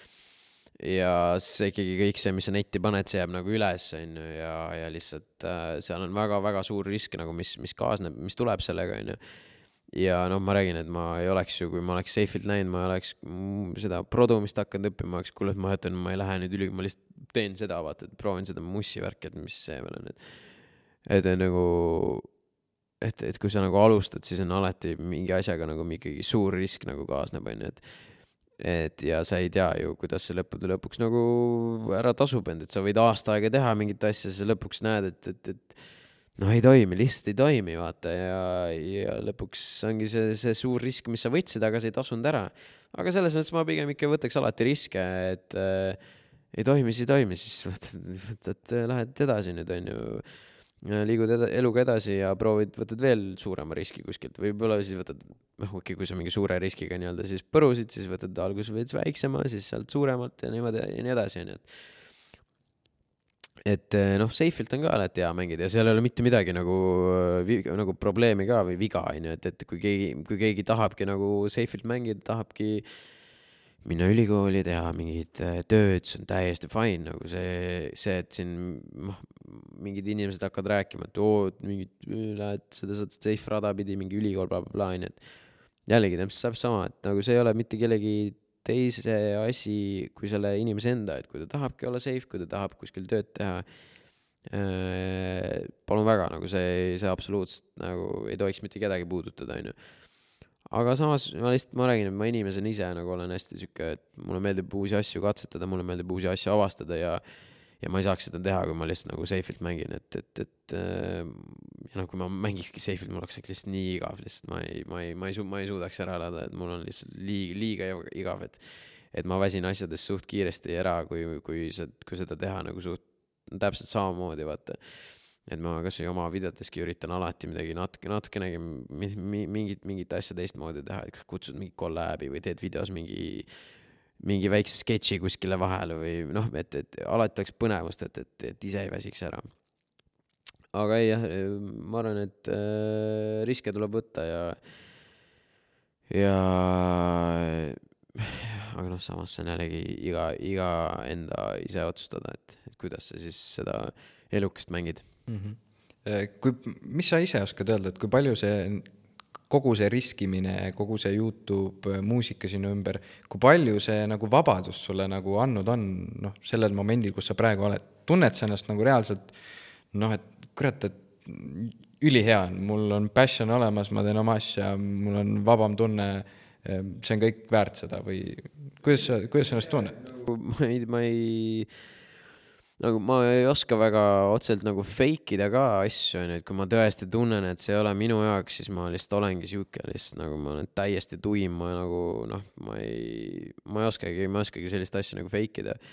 ja see ikkagi kõik see, mis sa netti paned, see jääb nagu üles, ja lihtsalt seal on väga-väga suur risk nagu, mis kaasneb, mis tuleb sellega, ja ma räägin, et ma ei oleks ju, kui ma oleks safe'ilt näinud, ma oleks seda produumist hakanud õppima, oleks kuule, et ma ütlen, ma ei lähe nüüd ülikooli, ma lihtsalt teen seda, vaata, et proovin seda mussivärki, et mis see veel on, et nagu, et kui sa nagu alustad, siis on alati mingi asjaga nagu ikkagi suur risk nagu kaasneb, et ja sa ei tea ju, kuidas see lõppude lõpuks nagu ära tasub end, et sa võid aasta aega teha mingit asja, sa lõpuks näed, et ei toimi, lihtsalt ei toimi, vaata, ja lõpuks ongi see suur risk, mis sa võtsid, aga see ei tasunud ära. Aga selles mõttes ma pigem ikka võtaks alati riske, et ei toimi, siis võtad, lähed edasi nüüd, on ju, liigud eluga edasi ja võtad veel suurema riski kuskilt, võib-olla siis võtad, kui sa mingi suure riskiga nii-öelda siis põrusid, siis võtad alguses veits väiksema, siis sealt suuremalt ja niimoodi ja nii edasi, et safe'ilt on ka alati hea mängida ja seal ei ole mitte midagi nagu probleemi ka või viga, et kui keegi tahabki nagu safe'ilt mängida, tahabki minna ülikooli, teha mingid tööd, see on täiesti fine, nagu see, et siin mingid inimesed hakkavad rääkima, et lähed seda safe rada pidi, mingi ülikool, bla, et jällegi täpselt sama, et nagu see ei ole mitte kellegi teise asi kui selle inimese enda, et kui ta tahabki olla safe, kui ta tahab kuskil tööd teha, palun väga, nagu see absoluutselt nagu ei tohiks mitte kedagi puudutada, on ju. Aga samas ma räägin, et ma inimesen ise nagu olen hästi siuke, et mulle meeldib uusi asju katsetada, mulle meeldib uusi asju avastada ja ma ei saaks seda teha, kui ma lihtsalt nagu safe'ilt mängin, ja kui ma mängiski safe'ilt, mul oleks lihtsalt nii igav, lihtsalt ma ei suudaks ära elada, et mul on lihtsalt liiga igav, et ma väsin asjadest suht kiiresti ära, kui seda teha nagu suht täpselt samamoodi, vaata. Et ma kas või oma videoteski üritan alati midagi natukenegi mingit asja teistmoodi teha, et kutsud mingi kollääbi või teed videos mingi väikse sketši kuskile vahele või et alati oleks põnevust, et ise ei väsiks ära. Aga ei, ma arvan, et riske tuleb võtta ja aga noh, samas see on jällegi iga enda ise otsustada, et kuidas sa siis seda elukest mängid. Mis sa ise oskad öelda, et kui palju kogu see riskimine, kogu see YouTube muusika sinu ümber, kui palju see nagu vabadus sulle nagu andnud on, noh, sellel momendil, kus sa praegu oled, tunned sa ennast nagu reaalselt, noh, et kurat, et ülihea on, mul on passion olemas, ma teen oma asja, mul on vabam tunne, see on kõik väärt seda või kuidas sa ennast tunned? Ma ei oska väga otseselt nagu fake ida ka asju, et kui ma tõesti tunnen, et see ei ole minu jaoks, siis ma lihtsalt olengi siuke lihtsalt nagu ma olen täiesti tuim, ma nagu noh, ma ei oskagi sellist asja nagu fake ida.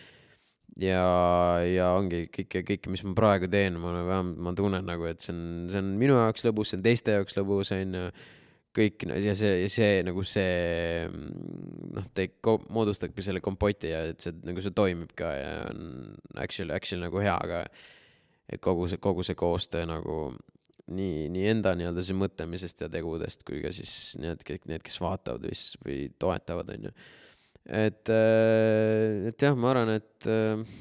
Ja ongi kõik, mis ma praegu teen, ma tunnen nagu, et see on minu jaoks lõbus, see on teiste jaoks lõbus, kõik ja see nagu see noh, moodustabki selle kompoti ja et see nagu see toimib ka ja on actually nagu hea ka, et kogu see koostöö nagu nii enda nii-öelda see mõtlemisest ja tegudest kui ka siis need, kes vaatavad või toetavad, on ju. Et jah, ma arvan, et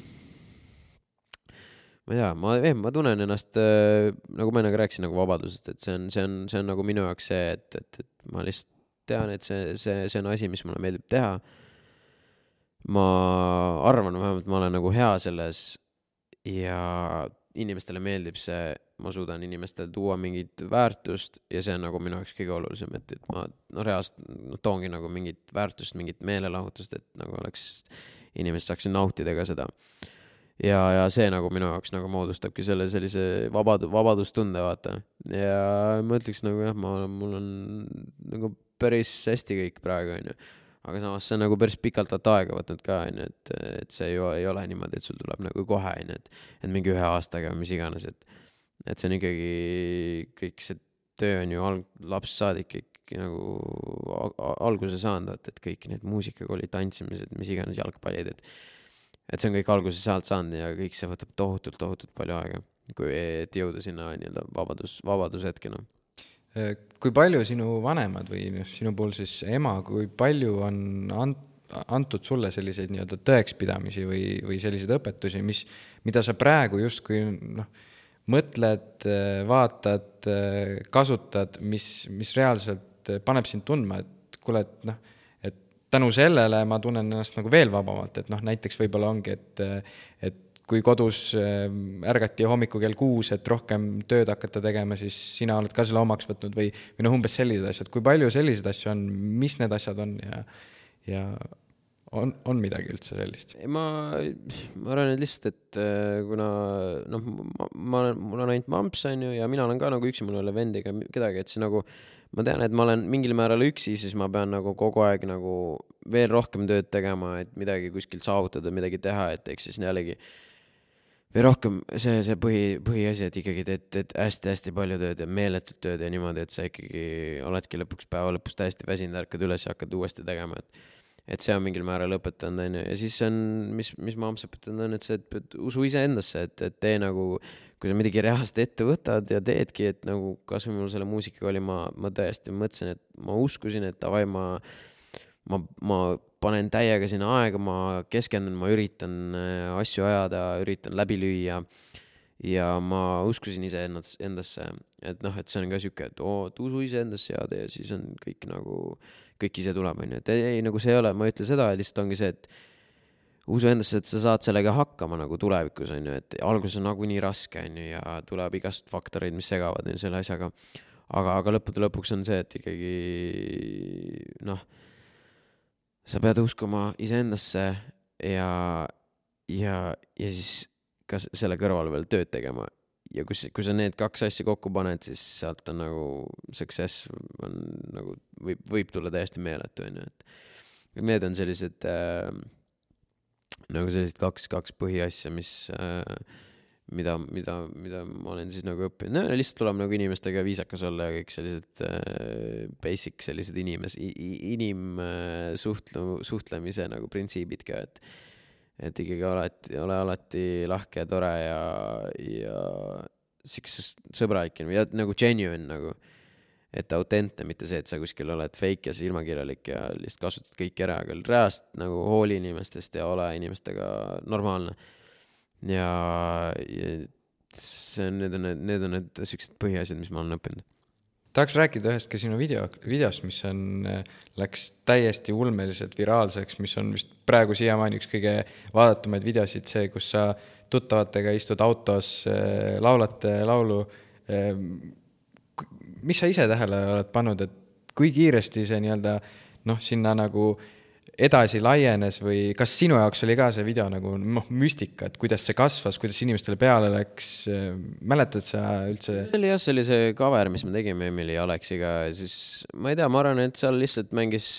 ma ei tea, ma tunnen ennast, nagu ma ennegi rääkisin, nagu vabadusest, et see on nagu minu jaoks see, et ma lihtsalt tean, et see on asi, mis mulle meeldib teha. Ma arvan vähemalt, ma olen nagu hea selles ja inimestele meeldib see, ma suudan inimestele tuua mingit väärtust ja see on nagu minu jaoks kõige olulisem, et ma reaalselt toongi nagu mingit väärtust, mingit meelelahutust, et nagu oleks inimesed saaksid nautida ka seda. Ja see nagu minu jaoks nagu moodustabki sellise vabadustunde, vaata. Ja ma ütleks nagu jah, mul on nagu päris hästi kõik praegu, on ju. Aga samas see on nagu päris pikalt aega võtnud ka, on ju, et see ei ole niimoodi, et sul tuleb nagu kohe, on ju, et mingi 1 aastaga mis iganes, et see on ikkagi kõik see töö on ju lapsest saadik ikkagi nagu alguse saanud, et kõik need muusikakoolid, tantsimised, mis iganes jalgpallid, et see on kõik alguse sealt saanud ja kõik see võtab tohutult palju aega, kui et jõuda sinna nii-öelda vabadushetkena. Kui palju sinu vanemad või sinu puhul siis ema, kui palju on antud sulle selliseid nii-öelda tõekspidamisi või selliseid õpetusi, mida sa praegu justkui mõtled, vaatad, kasutad, mis reaalselt paneb sind tundma, et kuule, et tänu sellele ma tunnen ennast nagu veel vabamalt, et näiteks võib-olla ongi, et kui kodus ärgati hommiku kell 6, et rohkem tööd hakata tegema, siis sina oled ka selle omaks võtnud või umbes sellised asjad. Kui palju sellised asju on, mis need asjad on ja on midagi üldse sellist? Ma arvan, et lihtsalt, et kuna mul on ainult mamps, on ju, ja mina olen ka nagu üksi, mul ei ole vendiga kedagi, et see nagu ma tean, et ma olen mingil määral üksi, siis ma pean nagu kogu aeg nagu veel rohkem tööd tegema, et midagi kuskilt saavutada, midagi teha, et eks siis jällegi või rohkem see põhiasi, et ikkagi teed hästi palju tööd ja meeletut tööd ja niimoodi, et sa ikkagi oledki päeva lõpus täiesti väsinud, ärkad üles ja hakkad uuesti tegema, et see on mingil määral õpetanud, on ju, ja siis on, mis ma amps õpetanud on, et see, et usu ise endasse, et tee nagu, kui sa midagi reaalselt ette võtad ja teedki, et nagu kas või mul selle muusikaga oli, ma tõesti mõtlesin, et ma uskusin, et davai, ma panen täiega sinna aega, ma keskendun, ma üritan asju ajada, üritan läbi lüüa ja ma uskusin ise endasse, et et see on ka siuke, et usu ise endasse ja tee, siis on kõik nagu, kõik ise tuleb, on ju, et ei, nagu see ei ole, ma ei ütle seda, lihtsalt ongi see, et usu endasse, et sa saad sellega hakkama nagu tulevikus, on ju, et alguses on nagu nii raske, on ju, ja tuleb igast faktoreid, mis segavad selle asjaga, aga lõppude lõpuks on see, et ikkagi sa pead uskuma iseendasse ja siis ka selle kõrval veel tööd tegema. Ja kui sa need 2 asja kokku paned, siis sealt on nagu success on nagu võib tulla täiesti meeletu, on ju, et need on sellised nagu sellised 2 põhiasja, mida ma olen siis nagu õppinud. Lihtsalt tuleb nagu inimestega viisakas olla ja kõik sellised basic sellised suhtlemise nagu printsiibid ka, et ikkagi ole alati lahke ja tore ja siukses sõbralik ja nagu genuine nagu, et autentne, mitte see, et sa kuskil oled fake ja silmakirjalik ja lihtsalt kasutad kõik ära, aga reaalselt nagu hooli inimestest ja ole inimestega normaalne. Ja see on, need on need sellised põhiasjad, mis ma olen õppinud. Tahaks rääkida ühest ka sinu videost, mis läks täiesti ulmeliselt viraalseks, mis on vist praegu siiamaani üks kõige vaadatumaid videosid, see, kus sa tuttavatega istud autos, laulate laulu. Mis sa ise tähele oled pannud, et kui kiiresti see nii-öelda sinna nagu edasi laienes või kas sinu jaoks oli ka see video nagu müstika, et kuidas see kasvas, kuidas inimestele peale läks, mäletad sa üldse? See oli see cover, mis me tegime Emily ja Aleksiga, siis ma ei tea, ma arvan, et seal lihtsalt mängis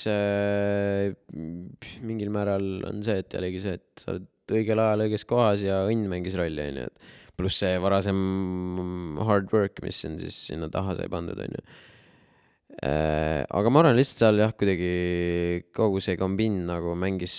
mingil määral on see, et jällegi see, et sa oled õigel ajal õiges kohas ja õnn mängis rolli, on ju, et pluss see varasem hard work, mis on siis sinna taha sai pandud, on ju. Aga ma arvan lihtsalt seal jah, kuidagi kogu see kombin nagu mängis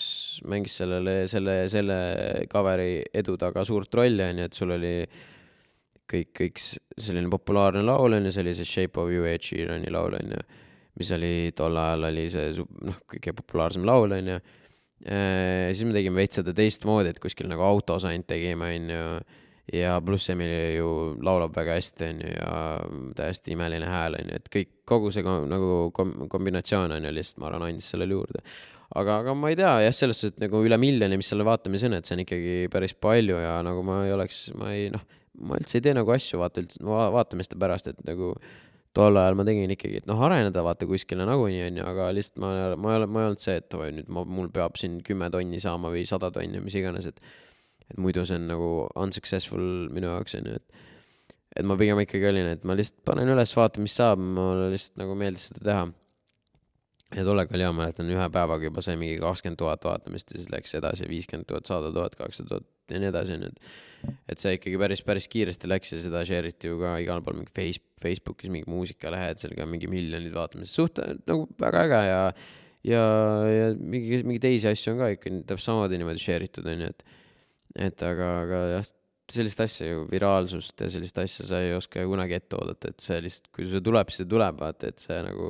selle coveri edu taga suurt rolli, on ju, et sul oli kõik selline populaarne laul, on ju, see oli see Shape of You Ed Sheerani laul, on ju, mis oli tol ajal oli see kõige populaarsem laul, on ju. Siis me tegime veits seda teistmoodi, et kuskil nagu autos ainult tegime, on ju. Ja pluss Emily ju laulab väga hästi, on ju, ja täiesti imeline hääl, on ju, et kogu see nagu kombinatsioon on ju lihtsalt, ma arvan, andis sellele juurde. Aga ma ei tea, jah, selles suhtes, et nagu üle miljoni, mis selle vaatamise on, et see on ikkagi päris palju ja nagu ma üldse ei tee nagu asju vaatamiste pärast, et nagu tol ajal ma tegin ikkagi, et areneda vaata kuskile nagunii, on ju, aga lihtsalt ma ei olnud see, et nüüd mul peab siin 10 tonni saama või 100 tonni, mis iganes, et muidu see on nagu unsuccessful minu jaoks, on ju, et ma pigem ikkagi olin, et ma lihtsalt panen üles, vaata, mis saab, mulle lihtsalt nagu meeldis seda teha. Ja tollega oli mäletan, ühe päevaga juba sai mingi 20 000 vaatamist ja siis läks edasi 50 000, 100 000, 200 000 ja nii edasi, et see ikkagi päris kiiresti läks ja seda share'iti ju ka igal pool mingi Facebookis mingi muusikalehed, seal ka mingi miljonid vaatamist, suht nagu väga äge ja mingi teisi asju on ka ikka täpselt samamoodi niimoodi share'itud, on ju, et aga jah, sellist asja ju, viraalsust ja sellist asja sa ei oska kunagi ette oodata, et see lihtsalt, kui see tuleb, siis see tuleb, vaata, et see nagu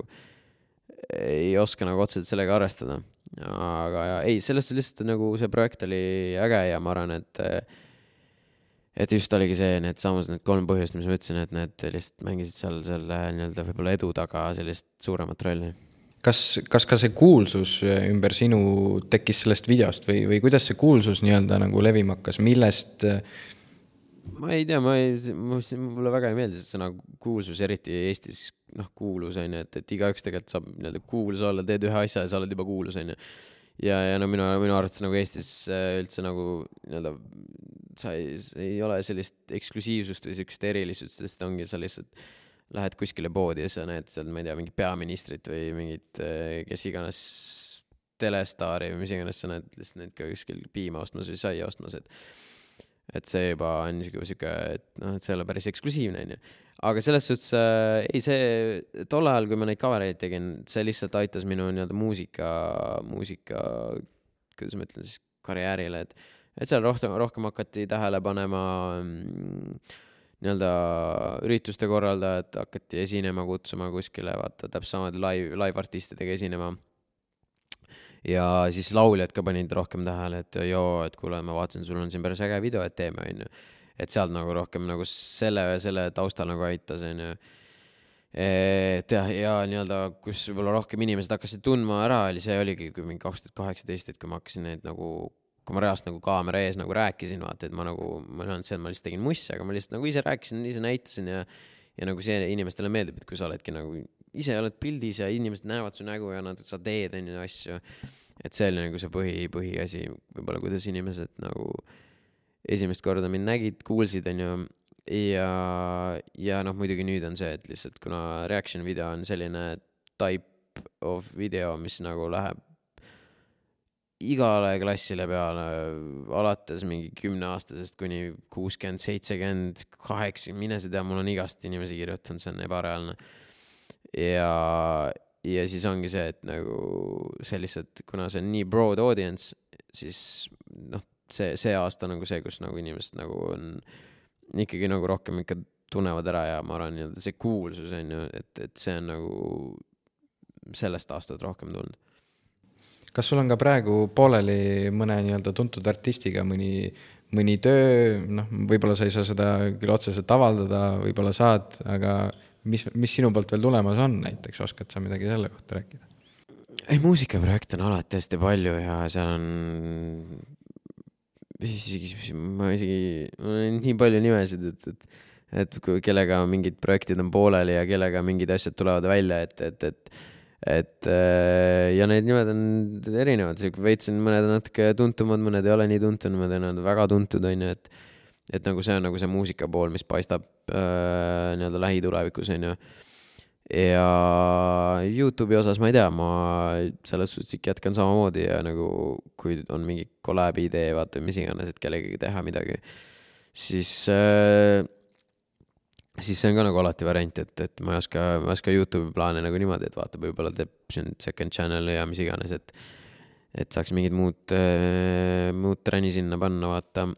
ei oska nagu otseselt sellega arvestada. Aga ei, sellest lihtsalt nagu see projekt oli äge ja ma arvan, et just oligi see, need 3 põhjust, mis ma ütlesin, et need lihtsalt mängisid seal selle nii-öelda võib-olla edu taga sellist suuremat rolli. Kas ka see kuulsus ümber sinu tekkis sellest videost või kuidas see kuulsus nii-öelda nagu levima hakkas, millest? Ma ei tea, mulle väga ei meeldi see sõna kuulsus, eriti Eestis kuulus, on ju, et iga üks tegelikult saab nii-öelda kuulus olla, teed ühe asja ja sa oled juba kuulus, on ju. Ja minu arvates nagu Eestis üldse nagu nii-öelda sa ei ole sellist eksklusiivsust või sellist erilisust, sest ongi sa lihtsalt lähed kuskile poodi ja sa näed seal, ma ei tea, mingi peaministrit või mingit, kes iganes telestaari või mis iganes sa näed lihtsalt need ka kuskil piima ostmas või saia ostmas, et see juba on niisugune, et see ei ole päris eksklusiivne, on ju. Aga selles suhtes, ei see tol ajal, kui ma neid covereid tegin, see lihtsalt aitas minu nii-öelda muusika, kuidas ma ütlen siis, karjäärile, et seal rohkem hakati tähele panema nii-öelda ürituste korraldajad, hakati esinema, kutsuma kuskile, vaata, täpselt samad live-artistidega esinema. Ja siis lauljad ka panid rohkem tähele, et et kuule, ma vaatasin, sul on siin päris äge video, et teeme, on ju. Et sealt nagu rohkem nagu selle taustal nagu aitas, on ju. Ja nii-öelda, kus võib-olla rohkem inimesed hakkasid tundma ära, see oligi kui mingi 2018, et kui ma hakkasin neid nagu, kui ma reaalselt nagu kaamera ees nagu rääkisin, vaata, et ma lihtsalt tegin mussi, aga ma lihtsalt nagu ise rääkisin, ise näitasin ja nagu see inimestele meeldib, et kui sa oledki nagu ise oled pildis ja inimesed näevad su nägu ja sa teed asju, et see oli nagu see põhiasi, võib-olla kuidas inimesed nagu esimest korda mind nägid, kuulsid, on ju, ja muidugi nüüd on see, et lihtsalt kuna reaction video on selline type of video, mis nagu läheb igale klassile peale, alates mingi 10-aastasest kuni 60, 70, 80, mine see tea, mul on igast inimesi kirjutanud, see on ebareaalne. Ja siis ongi see, et nagu see lihtsalt, kuna see on nii broad audience, siis see aasta nagu see, kus nagu inimesed nagu on ikkagi nagu rohkem ikka tunnevad ära ja ma arvan, nii-öelda see kuulsus on ju, et see on nagu sellest aastat rohkem tulnud. Kas sul on ka praegu pooleli mõne nii-öelda tuntud artistiga mõni töö, noh, võib-olla sa ei saa seda küll otseselt avaldada, võib-olla saad, aga mis sinu poolt veel tulemas on näiteks, oskad sa midagi selle kohta rääkida? Ei, muusikaprojekte on alati hästi palju ja seal on ma nii palju nimesid, et kui kellega mingid projektid on pooleli ja kellega mingid asjad tulevad välja, ja need nimed on erinevad, veits on mõned natuke tuntumad, mõned ei ole nii tuntud, mõned on väga tuntud, on ju, et nagu see on nagu see muusika pool, mis paistab nii-öelda lähitulevikus, on ju. Ja YouTube'i osas ma ei tea, ma selles suhtes ikka jätkan samamoodi ja nagu kui on mingi collab'i idee, vaata mis iganes, et kellegagi teha midagi, siis see on ka nagu alati variant, et ma ei oska YouTube'i plaane nagu niimoodi, et vaata, võib-olla teeb siin second channel'i ja mis iganes, et saaks mingid muud trenni sinna panna, vaata,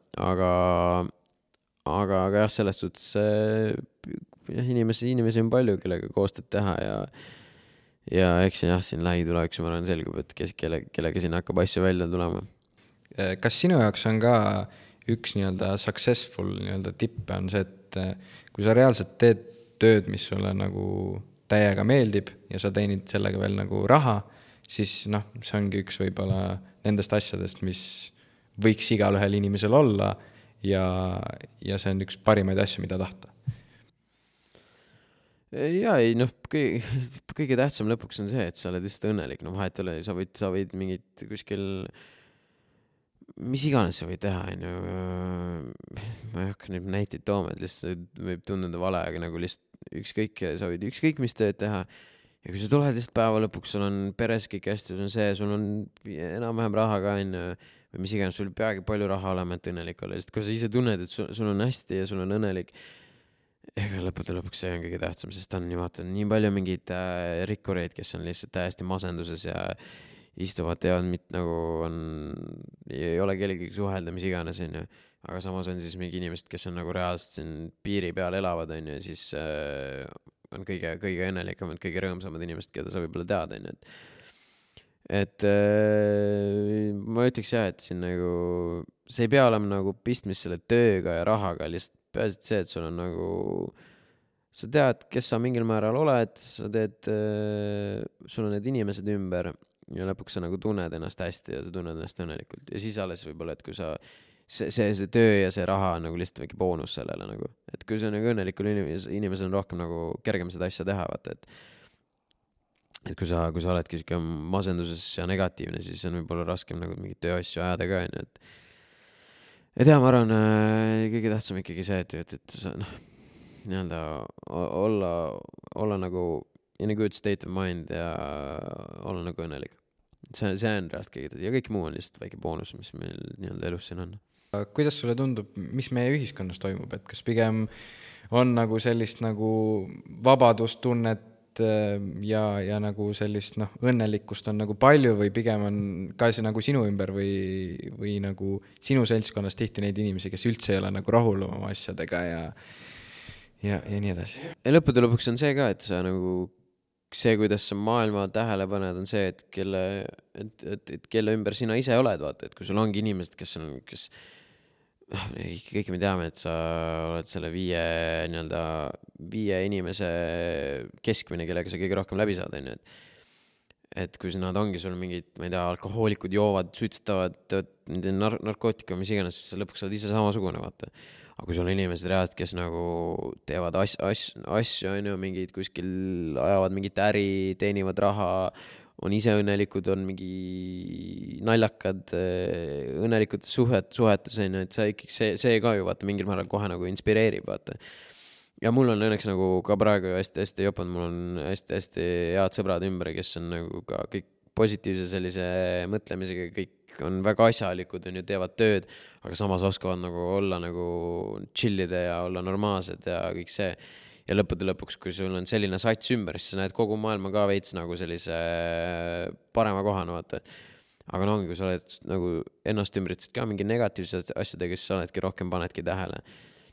aga jah, selles suhtes inimesi on palju, kellega koostööd teha ja eks siin lähitulevikus ma arvan selgub, et kellega siin hakkab asju välja tulema. Kas sinu jaoks on ka üks nii-öelda successful nii-öelda tippe on see, et kui sa reaalselt teed tööd, mis sulle nagu täiega meeldib ja sa teenid sellega veel nagu raha, siis noh, see ongi üks võib-olla nendest asjadest, mis võiks igal ühel inimesel olla ja see on üks parimaid asju, mida tahta. Ja ei, noh, kõige tähtsam lõpuks on see, et sa oled lihtsalt õnnelik, no vahet ole, sa võid mingit kuskil, mis iganes sa võid teha, on ju, ma ei hakka nüüd näiteid tooma, et lihtsalt võib tunduda vale, aga nagu lihtsalt sa võid ükskõik mis tööd teha ja kui sa tuled lihtsalt päeva lõpuks, sul on peres kõik hästi, sul on enam-vähem raha ka, on ju, või mis iganes, sul peagi palju raha olema, et õnnelik olla, sest kui sa ise tunned, et sul on hästi ja sul on õnnelik, ega lõpuks see on kõige tähtsam, sest on nii palju mingeid rikkureid, kes on lihtsalt täiesti masenduses ja istuvad, teavad, ei ole kellegagi suhelda, mis iganes, on ju. Aga samas on siis mingi inimesed, kes on nagu reaalselt siin piiri peal elavad, on ju, ja siis on kõige õnnelikamad, kõige rõõmsamad inimesed, keda sa võib-olla tead, on ju. Et ma ütleks jah, et siin nagu see ei pea olema nagu pistmis selle tööga ja rahaga, lihtsalt peaasi see, et sul on nagu, sa tead, kes sa mingil määral oled, sa teed, sul on need inimesed ümber ja lõpuks sa nagu tunned ennast hästi ja sa tunned ennast õnnelikult ja siis alles võib-olla, et kui sa see töö ja see raha on nagu lihtsalt väike boonus sellele nagu, et kui see on nagu õnnelikul inimesel on rohkem nagu kergem seda asja teha, vaata, et kui sa oledki siuke masenduses ja negatiivne, siis on võib-olla raskem nagu mingit tööasju ajada ka, on ju, et ja ma arvan, kõige tähtsam ikkagi see, et sa nii-öelda olla nagu in a good state of mind ja olla nagu õnnelik. See on reast kõige ja kõik muu on lihtsalt väike boonus, mis meil nii-öelda elus siin on. Kuidas sulle tundub, mis meie ühiskonnas toimub, et kas pigem on nagu sellist nagu vabadustunnet ja nagu sellist õnnelikkust on nagu palju või pigem on ka see nagu sinu ümber või nagu sinu seltskonnas tihti neid inimesi, kes üldse ei ole nagu rahul oma asjadega ja nii edasi. Ja lõppude lõpuks on see ka, et sa nagu see, kuidas sa maailma tähele paned, on see, et kelle ümber sina ise oled, vaata, et kui sul ongi inimesed, kes kõik me teame, et sa oled selle 5 inimese keskmine, kellega sa kõige rohkem läbi saad, on ju, et kui nad ongi sul mingid, ma ei tea, alkohoolikud joovad, suitsetavad, narkootika, mis iganes, siis lõpuks saad ise samasugune, vaata. Aga kui sul on inimesed reaalselt, kes nagu teevad asju, on ju, mingid kuskil ajavad mingit äri, teenivad raha, on ise õnnelikud, on mingi naljakad, õnnelikud suhetes, on ju, et see ka ju vaata mingil määral kohe nagu inspireerib, vaata. Ja mul on õnneks nagu ka praegu hästi jopanud, mul on hästi head sõbrad ümber, kes on nagu ka kõik positiivse sellise mõtlemisega, kõik on väga asjalikud, on ju, teevad tööd, aga samas oskavad nagu olla nagu chillida ja olla normaalsed ja kõik see. Ja lõppude lõpuks, kui sul on selline sats ümber, siis sa näed kogu maailma ka veits nagu sellise parema kohana, vaata. Aga ongi, kui sa oled nagu ennast ümbritsid ka mingi negatiivsed asjadega, siis sa oledki rohkem panedki tähele.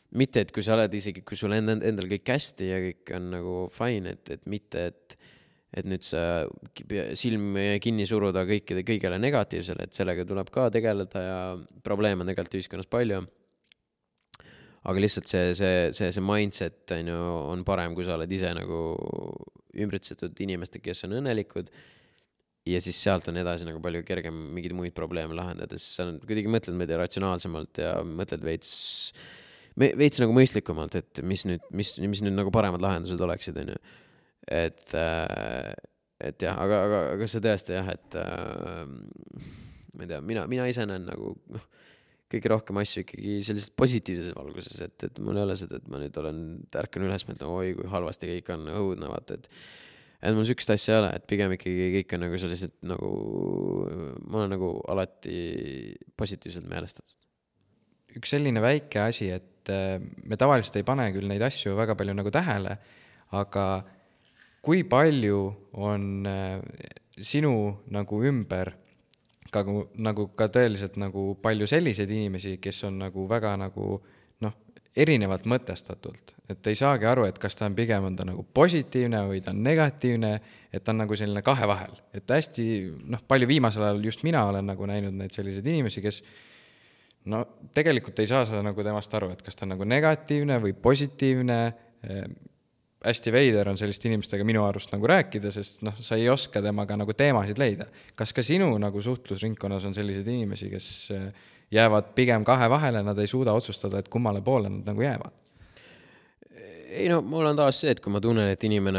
mitte, et kui sa oled isegi, kui sul endal kõik hästi ja kõik on nagu fine, et mitte, et nüüd sa silm kinni suruda kõigele negatiivsele, et sellega tuleb ka tegeleda ja probleeme on tegelikult ühiskonnas palju. Aga lihtsalt see mindset on parem, kui sa oled ise nagu ümbritsetud inimestega, kes on õnnelikud ja siis sealt on edasi nagu palju kergem mingeid muid probleeme lahendada, sest sa kuidagi mõtled meid ratsionaalsemalt ja mõtled veits nagu mõistlikumalt, et mis nüüd nagu paremad lahendused oleksid, et jah, aga see tõesti jah, et ma ei tea, mina ise näen nagu kõige rohkem asju ikkagi sellises positiivses valguses, et mul ei ole seda, et ma nüüd ärkan üles, mõtlen, oi kui halvasti kõik on õudne, vaata, et mul sükest asja ei ole, et pigem ikkagi kõik on nagu sellised nagu, ma olen nagu alati positiivselt meelestatud. Üks selline väike asi, et me tavaliselt ei pane küll neid asju väga palju nagu tähele, aga kui palju on sinu nagu ümber nagu ka tõeliselt nagu palju selliseid inimesi, kes on nagu väga nagu erinevalt mõtestatult, et ei saagi aru, et kas ta on pigem on ta nagu positiivne või ta on negatiivne, et ta on nagu selline kahe vahel, et hästi palju viimasel ajal just mina olen nagu näinud neid selliseid inimesi, kes tegelikult ei saa sa nagu temast aru, et kas ta on nagu negatiivne või positiivne. Hästi veider on sellist inimestega minu arust nagu rääkida, sest sa ei oska temaga nagu teemasid leida. Kas ka sinu nagu suhtlusringkonnas on sellised inimesi, kes jäävad pigem kahe vahele, nad ei suuda otsustada, et kummale poole nad nagu jäävad? Ei mul on taas see, et kui ma tunnen, et inimene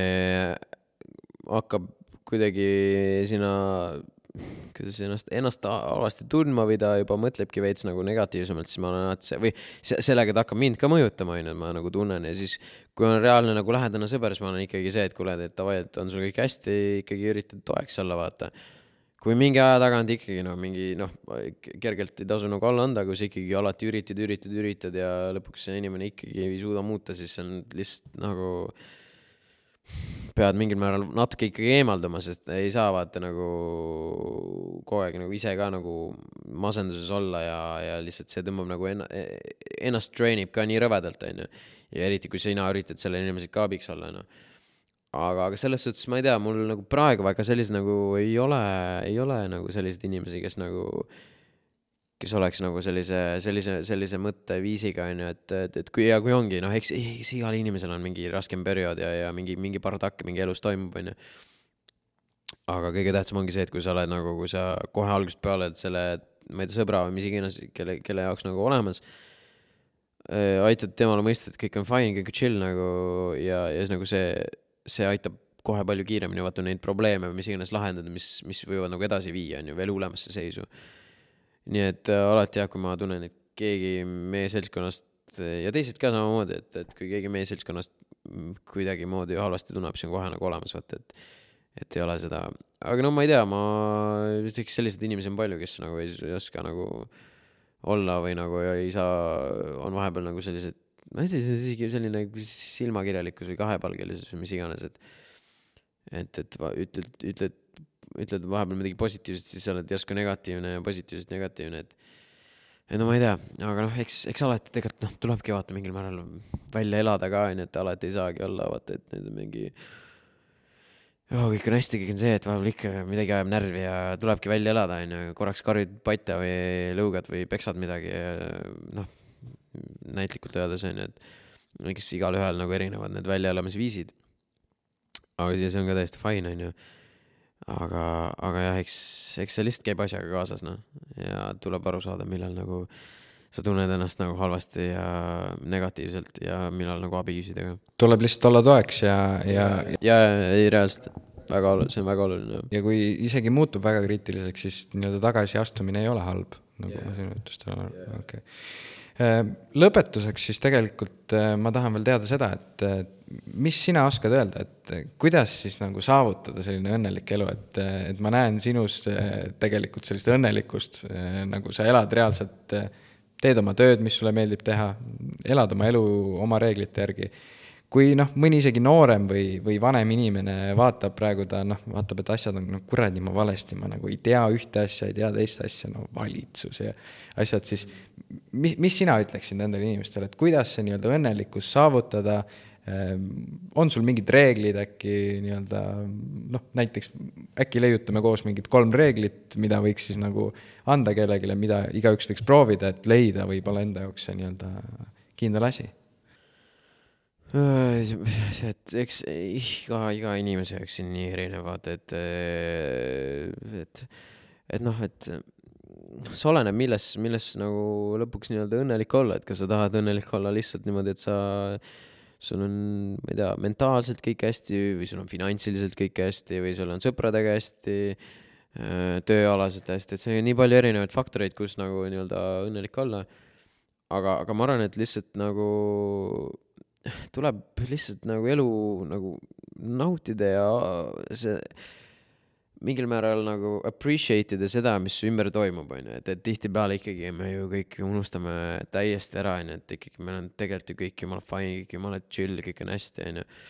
hakkab kuidagi ennast alasti tundma või ta juba mõtlebki veits nagu negatiivsemalt, siis ma olen või sellega ta hakkab mind ka mõjutama, ma nagu tunnen ja siis kui on reaalne nagu lähedane sõber, siis ma olen ikkagi see, et kuule, et tavai, et on sul kõik hästi, ikkagi üritad toeks olla, vaata. Kui mingi aja tagant ikkagi kergelt ei tasu nagu alla anda, kui sa ikkagi alati üritad ja lõpuks see inimene ikkagi ei suuda muuta, siis see on lihtsalt nagu pead mingil määral natuke ikkagi eemalduma, sest ei saa vaata nagu kogu aeg nagu ise ka nagu masenduses olla ja lihtsalt see tõmbab nagu ennast trainib ka nii rõvedalt, ja eriti kui sina üritad selle inimesed ka abiks olla, aga selles suhtes ma ei tea, mul nagu praegu väga sellised nagu ei ole nagu sellised inimesi, kes oleks nagu sellise mõtteviisiga, et kui ongi, eks igal inimesel on mingi raskem periood ja mingi bardakk mingi elus toimub, aga kõige tähtsam ongi see, et kui sa oled nagu, kui sa kohe algusest peale selle, ma ei tea, sõbra või mis iganes, kelle jaoks nagu olemas, aitad temale mõista, et kõik on fine, kõik on chill nagu ja nagu see aitab kohe palju kiiremini vaata neid probleeme, mis iganes lahendada, mis võivad nagu edasi viia, veel hullemasse seisu. Nii et alati kui ma tunnen, et keegi meie seltskonnast ja teised ka samamoodi, et kui keegi meie seltskonnast kuidagi moodi halvasti tunneb, siis on kohe nagu olemas, vaata, et ei ole seda. Aga ma ei tea, ma ütleks sellised inimesi on palju, kes nagu ei oska nagu olla või nagu ei saa, on vahepeal nagu sellised, selline silmakirjalikkus või kahepalgelisus või mis iganes, et ütled vahepeal midagi positiivset, siis sa oled järsku negatiivne ja positiivselt negatiivne, et ma ei tea, aga eks alati tegelikult tulebki vaata mingil määral välja elada ka, et alati ei saagi olla, vaata, et need on mingi kõik on hästi, kõik on see, et vahepeal ikka midagi ajab närvi ja tulebki välja elada, korraks karjud patja või lõugad või peksad midagi ja näitlikult öeldes et kes igal ühel nagu erinevad need väljaelamisviisid, aga siis on ka täiesti fine, aga jah, eks see lihtsalt käib asjaga kaasas, ja tuleb aru saada, millal nagu sa tunned ennast nagu halvasti ja negatiivselt ja millal nagu abi küsida ka. Tuleb lihtsalt olla toeks ja ei reaalselt, see on väga oluline. Ja kui isegi muutub väga kriitiliseks, siis nii-öelda tagasi astumine ei ole halb, nagu ma sinu ütust olen. Okay. Lõpetuseks siis tegelikult ma tahan veel teada seda, et mis sina oskad öelda, et kuidas siis nagu saavutada selline õnnelik elu, et ma näen sinus tegelikult sellist õnnelikkust, nagu sa elad reaalselt, teed oma tööd, mis sulle meeldib teha, elad oma elu oma reeglite järgi. kui noh, mõni isegi noorem või vanem inimene vaatab praegu vaatab, et asjad on kuradi, ma valesti, ma nagu ei tea ühte asja, ei tea teist asja, valitsus ja asjad, siis mis sina ütleksid nendele inimestele, et kuidas see nii-öelda õnnelikkus saavutada, on sul mingid reeglid äkki nii-öelda, näiteks äkki leiutame koos mingid 3 reeglit, mida võiks siis nagu anda kellegile, mida igaüks võiks proovida, et leida võib-olla enda jaoks see nii-öelda kindel asi? Et eks iga inimese jaoks siin nii erinevad, et see oleneb, milles nagu lõpuks nii-öelda õnnelik olla, et kas sa tahad õnnelik olla lihtsalt niimoodi, et sul on, ma ei tea, mentaalselt kõik hästi või sul on finantsiliselt kõik hästi või sul on sõpradega hästi, tööalaselt hästi, et see on nii palju erinevaid faktoreid, kus nagu nii-öelda õnnelik olla. Aga ma arvan, et lihtsalt nagu tuleb lihtsalt nagu elu nagu nautida ja see mingil määral nagu appreciate ida seda, mis ümber toimub, et tihtipeale ikkagi me ju kõik unustame täiesti ära, et ikkagi meil on tegelikult ju kõik jumala fine, kõik jumala chill, kõik on hästi,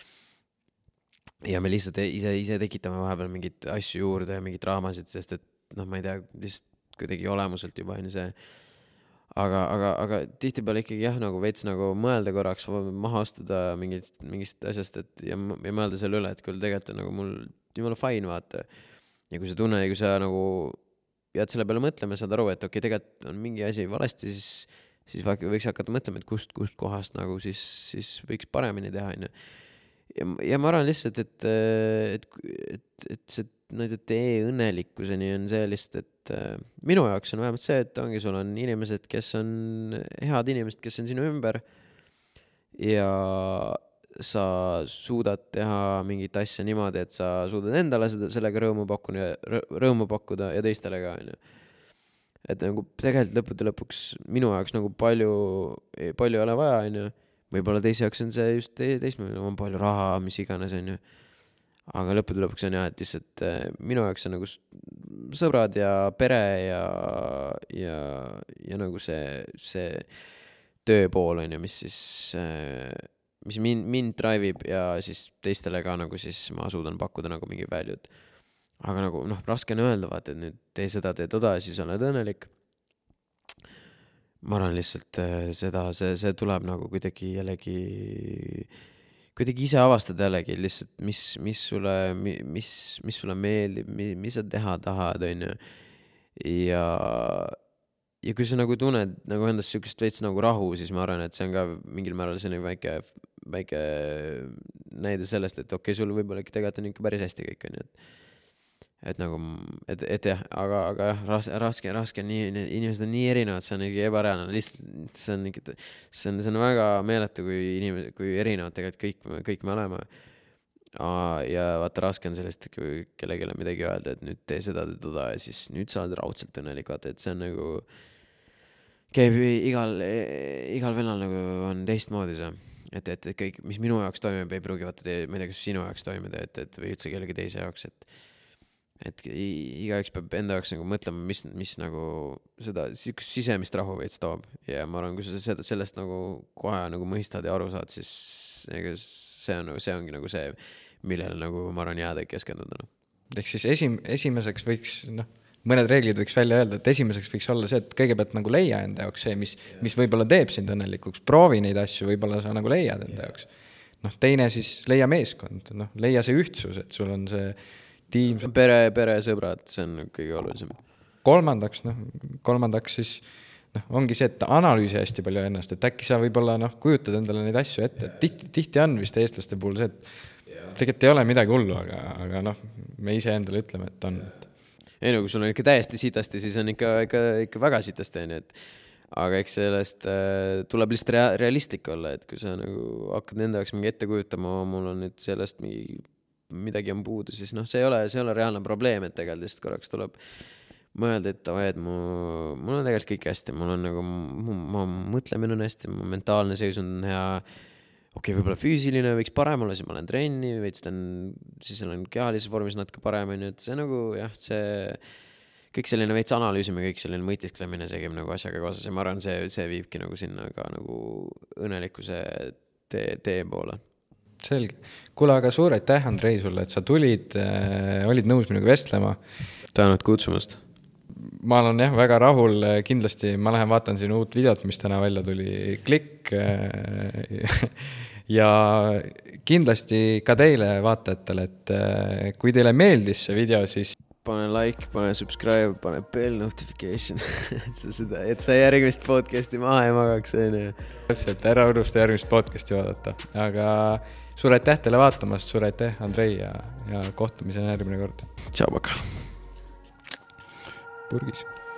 ja me lihtsalt ise tekitame vahepeal mingid asju juurde ja mingid draamasid, sest et ma ei tea, lihtsalt kuidagi olemuselt juba on see, aga tihtipeale ikkagi jah, nagu veits nagu mõelda korraks, maha astuda mingist asjast, et ja mõelda selle üle, et küll tegelikult on nagu mul jumala fine, vaata. Ja kui sa tunne, kui sa nagu jääd selle peale mõtlema, saad aru, et okei, tegelikult on mingi asi valesti, siis võiks hakata mõtlema, et kust kohast nagu siis võiks paremini teha. Ja ma arvan lihtsalt, et see tee õnnelikkuseni on see lihtsalt, et minu jaoks on vähemalt see, et ongi, sul on inimesed, kes on head inimesed, kes on sinu ümber ja sa suudad teha mingit asja niimoodi, et sa suudad endale sellega rõõmu pakkuda ja teistele ka. Et nagu tegelikult lõppude lõpuks minu jaoks nagu palju ei ole vaja, võib-olla teise jaoks on see just teismine, on palju raha, mis iganes, aga lõppude lõpuks on jah, et lihtsalt minu jaoks on nagu sõbrad ja pere ja nagu see tööpool, mis mind drive'ib ja siis teistele ka nagu siis ma suudan pakkuda nagu mingi value'd. Aga nagu raske on öelda, vaata, et nüüd tee seda, tee toda ja siis oled õnnelik. Ma arvan lihtsalt see tuleb nagu kuidagi ise avastada jällegi lihtsalt, mis sulle meeldib, mis sa teha tahad, ja kui sa nagu tunned nagu endast sükest veits nagu rahu, siis ma arvan, et see on ka mingil määral selline väike näide sellest, et okei, sul võib-olla tegelikult on ikka päris hästi kõik, et nagu, et jah, aga jah, raske, inimesed on nii erinevad, see on ikka ebareaalne, lihtsalt see on väga meeletu, kui erinevad tegelikult kõik me oleme. Ja vaata, raske on sellest, kui kellelegi midagi öelda, et nüüd tee seda, tee toda ja siis nüüd sa oled raudselt õnnelik, vaata, et see on nagu käib igal venal nagu on teistmoodi see, et kõik, mis minu jaoks toimib, ei pruugi vaata ma ei tea, kas sinu jaoks toimida, et või üldse kellegi teise jaoks, et igaüks peab enda jaoks nagu mõtlema, mis nagu seda sisemist rahu veits toob ja ma arvan, kui sa sellest nagu kohe nagu mõistad ja aru saad, siis see ongi nagu see, millele nagu ma arvan jääda keskenduda. Ehk siis esimeseks võiks, mõned reeglid võiks välja öelda, et esimeseks võiks olla see, et kõigepealt nagu leia enda jaoks see, mis võib-olla teeb sind õnnelikuks, proovi neid asju, võib-olla sa nagu leiad enda jaoks. Teine siis leia meeskond, leia see ühtsus, et sul on see tiim. Pere, sõbrad, see on kõige olulisem. Kolmandaks siis ongi see, et analüüsi hästi palju ennast, et äkki sa võib-olla kujutad endale neid asju ette, et tihti on vist eestlaste puhul see, et tegelikult ei ole midagi hullu, aga me ise endale ütleme, et on. Ei, kui sul on ikka täiesti sitasti, siis on ikka väga sitasti, aga eks sellest tuleb lihtsalt realistlik olla, et kui sa nagu hakkad enda jaoks mingi ette kujutama, mul on nüüd sellest midagi on puudu, siis see ei ole reaalne probleem, et tegelikult lihtsalt korraks tuleb mõelda, et mul on tegelikult kõik hästi, mul on nagu, ma mõtlemine on hästi, mu mentaalne seisund on hea, okei, võib-olla füüsiline võiks parem olla, siis ma olen trenni, siis olen kehalises vormis natuke parem, et see nagu jah, see kõik selline veits analüüsime, kõik selline mõtisklemine, see käib nagu asjaga kaasas ja ma arvan, see viibki nagu sinna ka nagu õnnelikkuse tee poole. Selge. Kuule, aga suur aitäh, Andrei, sulle, et sa tulid, olid nõus minuga vestlema. Tänud kutsumast. Ma olen jah väga rahul, kindlasti ma lähen vaatan siin uut videot, mis täna välja tuli, Klikk. Ja kindlasti ka teile vaatajatele, et kui teile meeldis see video, siis pane like, pane subscribe, pane bell notification, et sa järgmist podcasti maha ei magaks. Täpselt, ära unusta järgmist podcasti vaadata. Aga suur aitäh teile vaatamast, suur aitäh, Andrei, ja kohtumisena järgmine kord. Tšau, paka. Purgis.